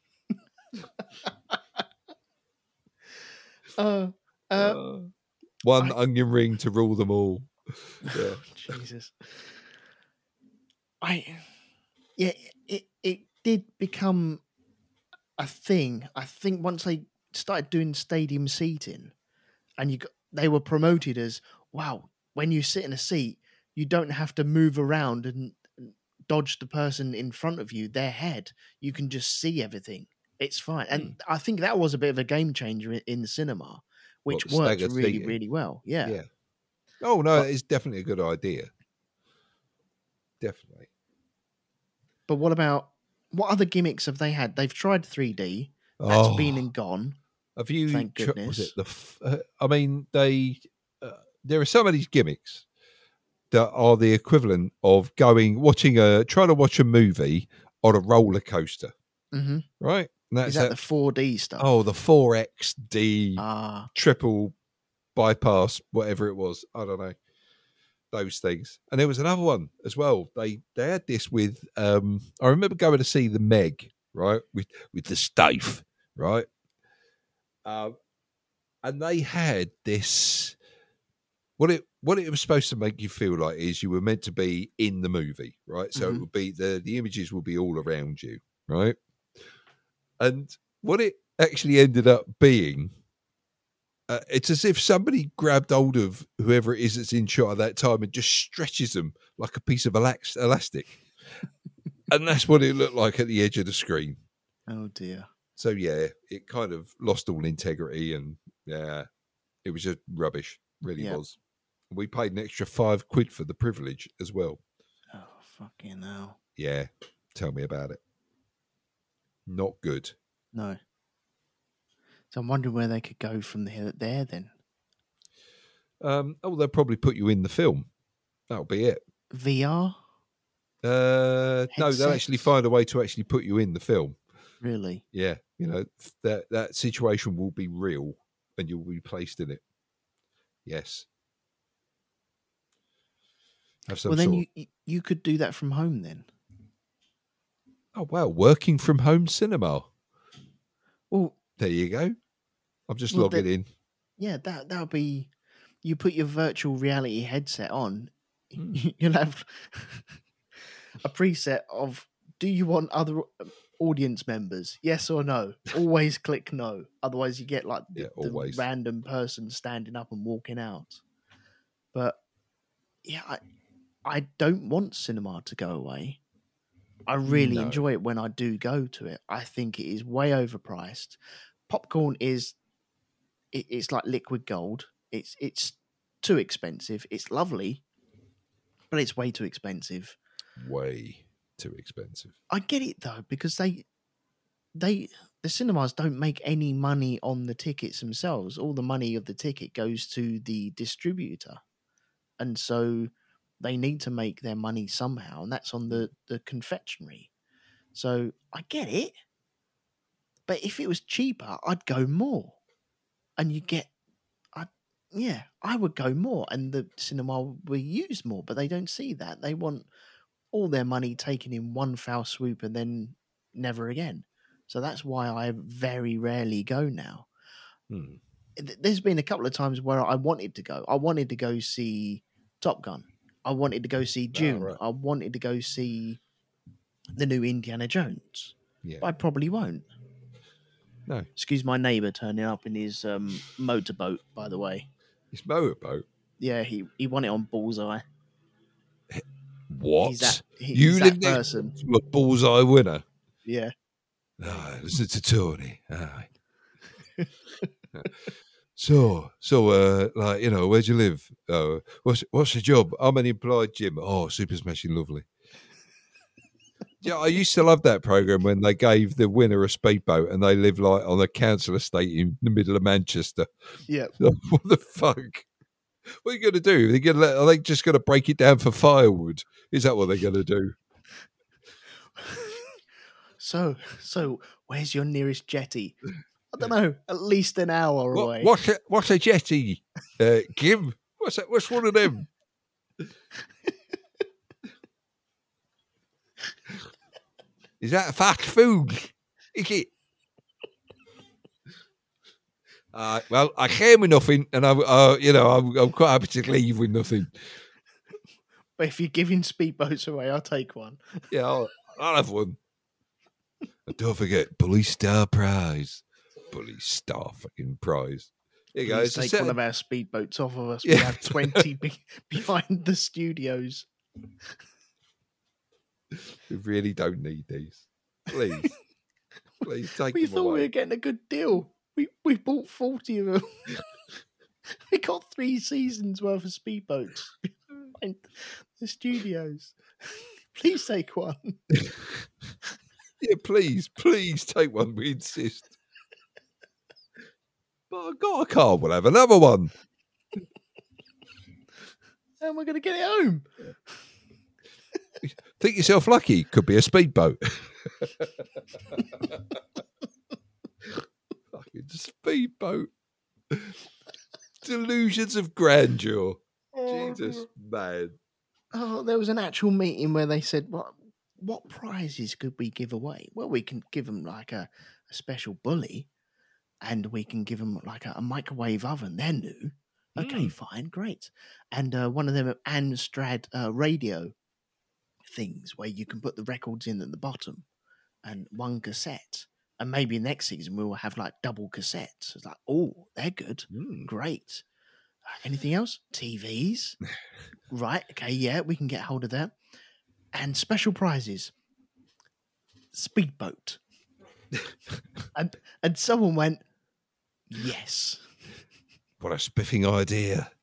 One onion ring to rule them all. Yeah.
Jesus. It did become a thing. I think once they started doing stadium seating, and they were promoted as, wow, when you sit in a seat, you don't have to move around and dodge the person in front of you, their head. You can just see everything. It's fine. And I think that was a bit of a game changer in the cinema, which worked really, seating. Really well. Yeah.
Oh, no, it's definitely a good idea. Definitely.
But what other gimmicks have they had? They've tried 3D. That's been and gone.
Have you?
Thank goodness.
There are some of these gimmicks that are the equivalent of trying to watch a movie on a roller coaster, right? And
is that the 4D stuff?
Oh, the 4XD, triple bypass, whatever it was. I don't know. Those things. And there was another one as well. They had this with I remember going to see the Meg, right, with the Stave, right, And they had this. What it was supposed to make you feel like is you were meant to be in the movie, right? So it would be the images will be all around you, right? And what it actually ended up being, it's as if somebody grabbed hold of whoever it is that's in shot at that time and just stretches them like a piece of elastic. And that's what it looked like at the edge of the screen.
Oh, dear.
So, yeah, it kind of lost all integrity and, yeah, it was just rubbish. Really was. We paid an extra £5 for the privilege as well.
Oh, fucking hell.
Yeah, tell me about it. Not good.
No. So I'm wondering where they could go from there then.
They'll probably put you in the film. That'll be it.
VR?
No, they'll actually find a way to actually put you in the film.
Really?
Yeah, that situation will be real, and you'll be placed in it. Yes.
Well, then you could do that from home then.
Oh wow, working from home cinema.
Well,
there you go. I'm just logging in.
Yeah, that'll be. You put your virtual reality headset on. You'll have a preset of. Do you want other audience members? Yes or no? Always click no. Otherwise, you get like the random person standing up and walking out. But yeah, I don't want cinema to go away. I really enjoy it when I do go to it. I think it is way overpriced. Popcorn it's like liquid gold. It's too expensive. It's lovely, but it's way too expensive.
Way too expensive.
I get it though, because the cinemas don't make any money on the tickets themselves. All the money of the ticket goes to the distributor. And so they need to make their money somehow, and that's on the confectionery. So I get it. But if it was cheaper, I'd go more. And I would go more, and the cinema would be used more, but they don't see that. They want all their money taken in one foul swoop and then never again. So that's why I very rarely go now. There's been a couple of times where I wanted to go. I wanted to go see Top Gun. I wanted to go see Dune. Right. I wanted to go see the new Indiana Jones. Yeah. But I probably won't.
No.
Excuse my neighbour turning up in his motorboat, by the way.
His motorboat?
Yeah, he won it on Bullseye.
What?
He's that person.
A Bullseye winner?
Yeah.
Oh, listen to Tony. Oh. So, where'd you live? What's your job? I'm an employed gym. Oh, super smashing lovely. Yeah, I used to love that program when they gave the winner a speedboat and they live like on a council estate in the middle of Manchester.
Yeah.
What the fuck? What are you going to do? Are they just going to break it down for firewood? Is that what they're going to do?
So, where's your nearest jetty? I don't know. At least an hour away.
What's a jetty, Kim? What's one of them? Is that fast food? Is it? Well, I came with nothing, and I'm quite happy to leave with nothing.
But if you're giving speedboats away, I'll take one.
Yeah, I'll have one. And don't forget, Police Star Prize. Police Star fucking Prize. Here you go.
Take one of our speedboats off of us. Yeah. We have 20 behind the studios.
We really don't need these. Please. Please take them away.
We thought we were getting a good deal. We bought 40 of them. We got 3 seasons worth of speedboats behind the studios. Please take one.
Yeah, please take one. We insist. But I got a car. We'll have another one.
And we're going to get it home.
Think yourself lucky. Could be a speedboat. Fucking speedboat. Delusions of grandeur. Jesus, man.
Oh, there was an actual meeting where they said, what prizes could we give away? Well, we can give them like a special bully. and we can give them like a microwave oven. They're new. Okay, fine, great. And one of them Amstrad radio things where you can put the records in at the bottom and one cassette. And maybe next season we'll have like double cassettes. It's like, oh, they're good. Great. Anything else? TVs. Right. Okay. Yeah, we can get hold of that. And special prizes. Speedboat. and someone went, yes.
What a spiffing idea.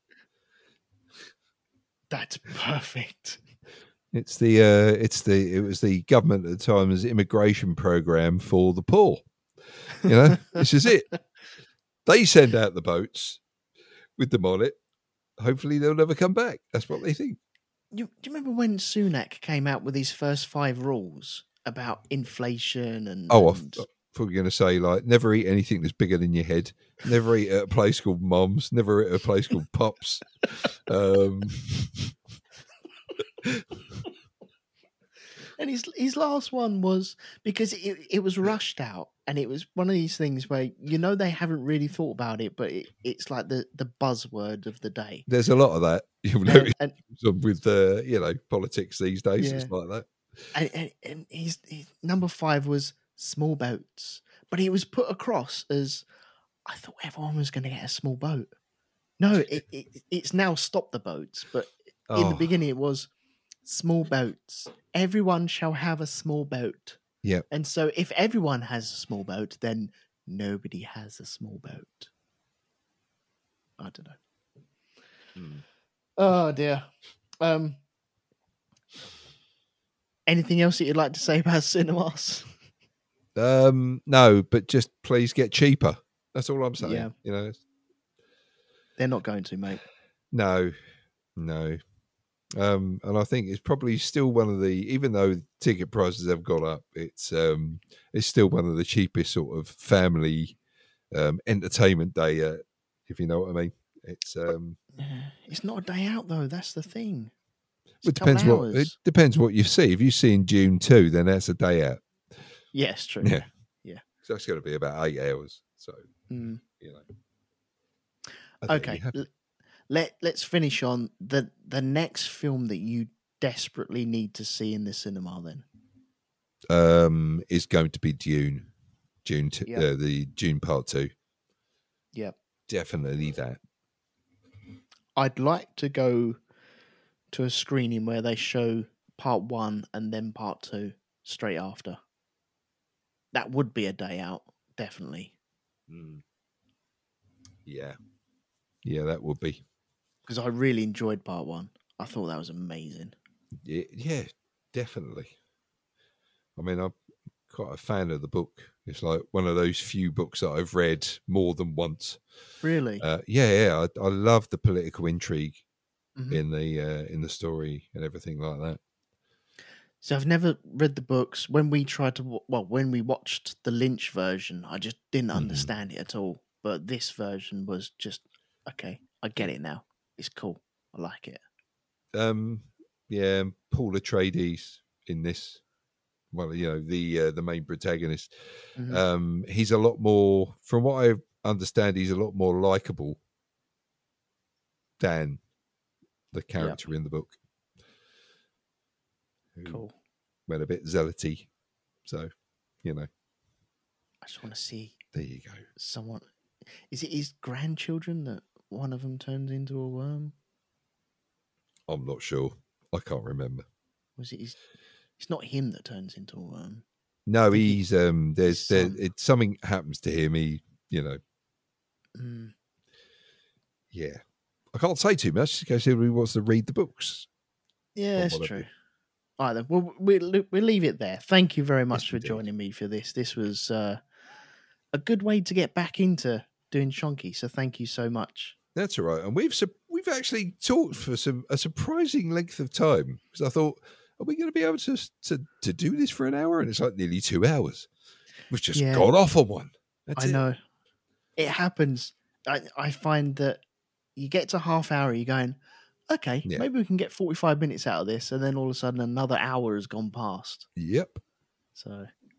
That's perfect.
It was the government at the time's immigration program for the poor. You know, this is it. They send out the boats with them on it. Hopefully they'll never come back. That's what they think.
Do you remember when Sunak came out with his first 5 rules about inflation and...
I thought you were going to say, like, never eat anything that's bigger than your head. Never eat at a place called Mom's. Never eat at a place called Pops.
And his last one was, because it was rushed out, and it was one of these things where, you know, they haven't really thought about it, but it's like the buzzword of the day.
There's a lot of that. You'll notice with politics these days. It's like that.
And his number 5 was small boats, but it was put across as, I thought everyone was going to get a small boat. No, it's now stopped the boats, but in the beginning it was small boats. Everyone shall have a small boat.
Yeah.
And so if everyone has a small boat, then nobody has a small boat. I don't know. Oh dear. Anything else that you'd like to say about cinemas?
No, but just please get cheaper. That's all I'm saying.
Yeah.
You know,
they're not going to, mate.
No. And I think it's probably still one of the, even though ticket prices have gone up, it's still one of the cheapest sort of family entertainment day, if you know what I mean.
It's not a day out though. That's the thing.
It depends what you see. If you see in June 2, then that's a day out.
Yes, true.
Yeah.
So
that's going to be about 8 hours. So you know.
Okay. Let's finish on the next film that you desperately need to see in the cinema. Then
is going to be Dune. The Dune Part 2.
Yeah,
definitely that.
I'd like to go to a screening where they show Part 1 and then Part 2 straight after. That would be a day out, definitely.
Yeah, that would be.
Because I really enjoyed Part 1. I thought that was amazing.
Yeah, definitely. I mean, I'm quite a fan of the book. It's like one of those few books that I've read more than once.
Really?
Yeah. I love the political intrigue in the story and everything like that.
So I've never read the books. When we when we watched the Lynch version, I just didn't understand it at all. But this version was just, okay, I get it now. It's cool. I like it.
Yeah, Paul Atreides in this. Well, you know, the main protagonist. He's a lot more, from what I understand, he's a lot more likable than the character in the book.
Cool.
Went a bit zealoty. So, you know.
I just want to see.
There you go.
Someone. Is it his grandchildren that one of them turns into a worm?
I'm not sure. I can't remember.
Was it his? It's not him that turns into a worm.
No, he's something happens to him. He, you know. Yeah. I can't say too much because he wants to read the books.
Yeah, that's true. All right, then. Well, we'll leave it there. Thank you very much for joining me for this. This was a good way to get back into doing Shonky, so thank you so much.
That's all right. And we've actually talked for a surprising length of time, because I thought, are we going to be able to do this for an hour? And it's like nearly 2 hours. We've just gone off on one. That's it.
Know. It happens. I find that you get to half hour, you're going, okay, maybe we can get 45 minutes out of this, and then all of a sudden another hour has gone past.
Yep.
So,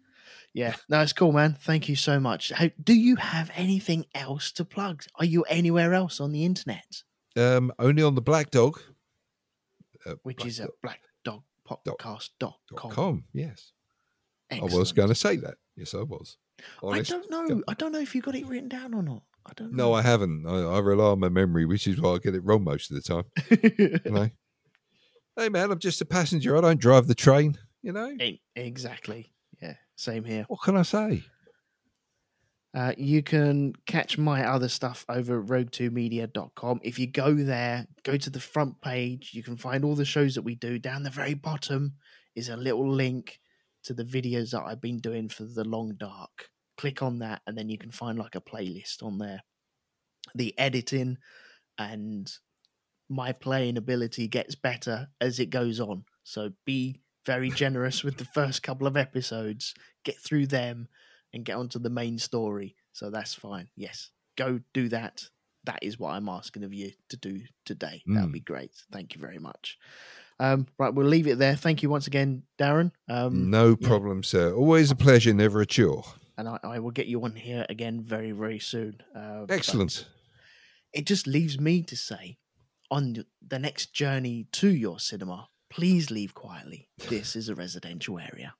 Yeah, no, it's cool, man. Thank you so much. Do you have anything else to plug? Are you anywhere else on the internet?
Only on the Black Dog.
Which is at blackdogpodcast.com.
.com, yes.
Excellent.
I was going to say that. Yes, I was.
Honest. I don't know. I don't know if you got it written down or not. I don't know.
No, I haven't. I rely on my memory, which is why I get it wrong most of the time. You know? Hey, man, I'm just a passenger. I don't drive the train, you know?
Exactly. Yeah, same here.
What can I say?
You can catch my other stuff over at rogue2media.com. If you go there, go to the front page, you can find all the shows that we do. Down the very bottom is a little link to the videos that I've been doing for The Long Dark. Click on that, and then you can find like a playlist on there. The editing and my playing ability gets better as it goes on. So be very generous with the first couple of episodes. Get through them and get onto the main story. So that's fine. Yes, go do that. That is what I'm asking of you to do today. That would be great. Thank you very much. Right, we'll leave it there. Thank you once again, Darren.
No problem, sir. Always a pleasure, never a chore.
And I will get you on here again very, very soon.
Excellent.
It just leaves me to say, on the next journey to your cinema, please leave quietly. This is a residential area.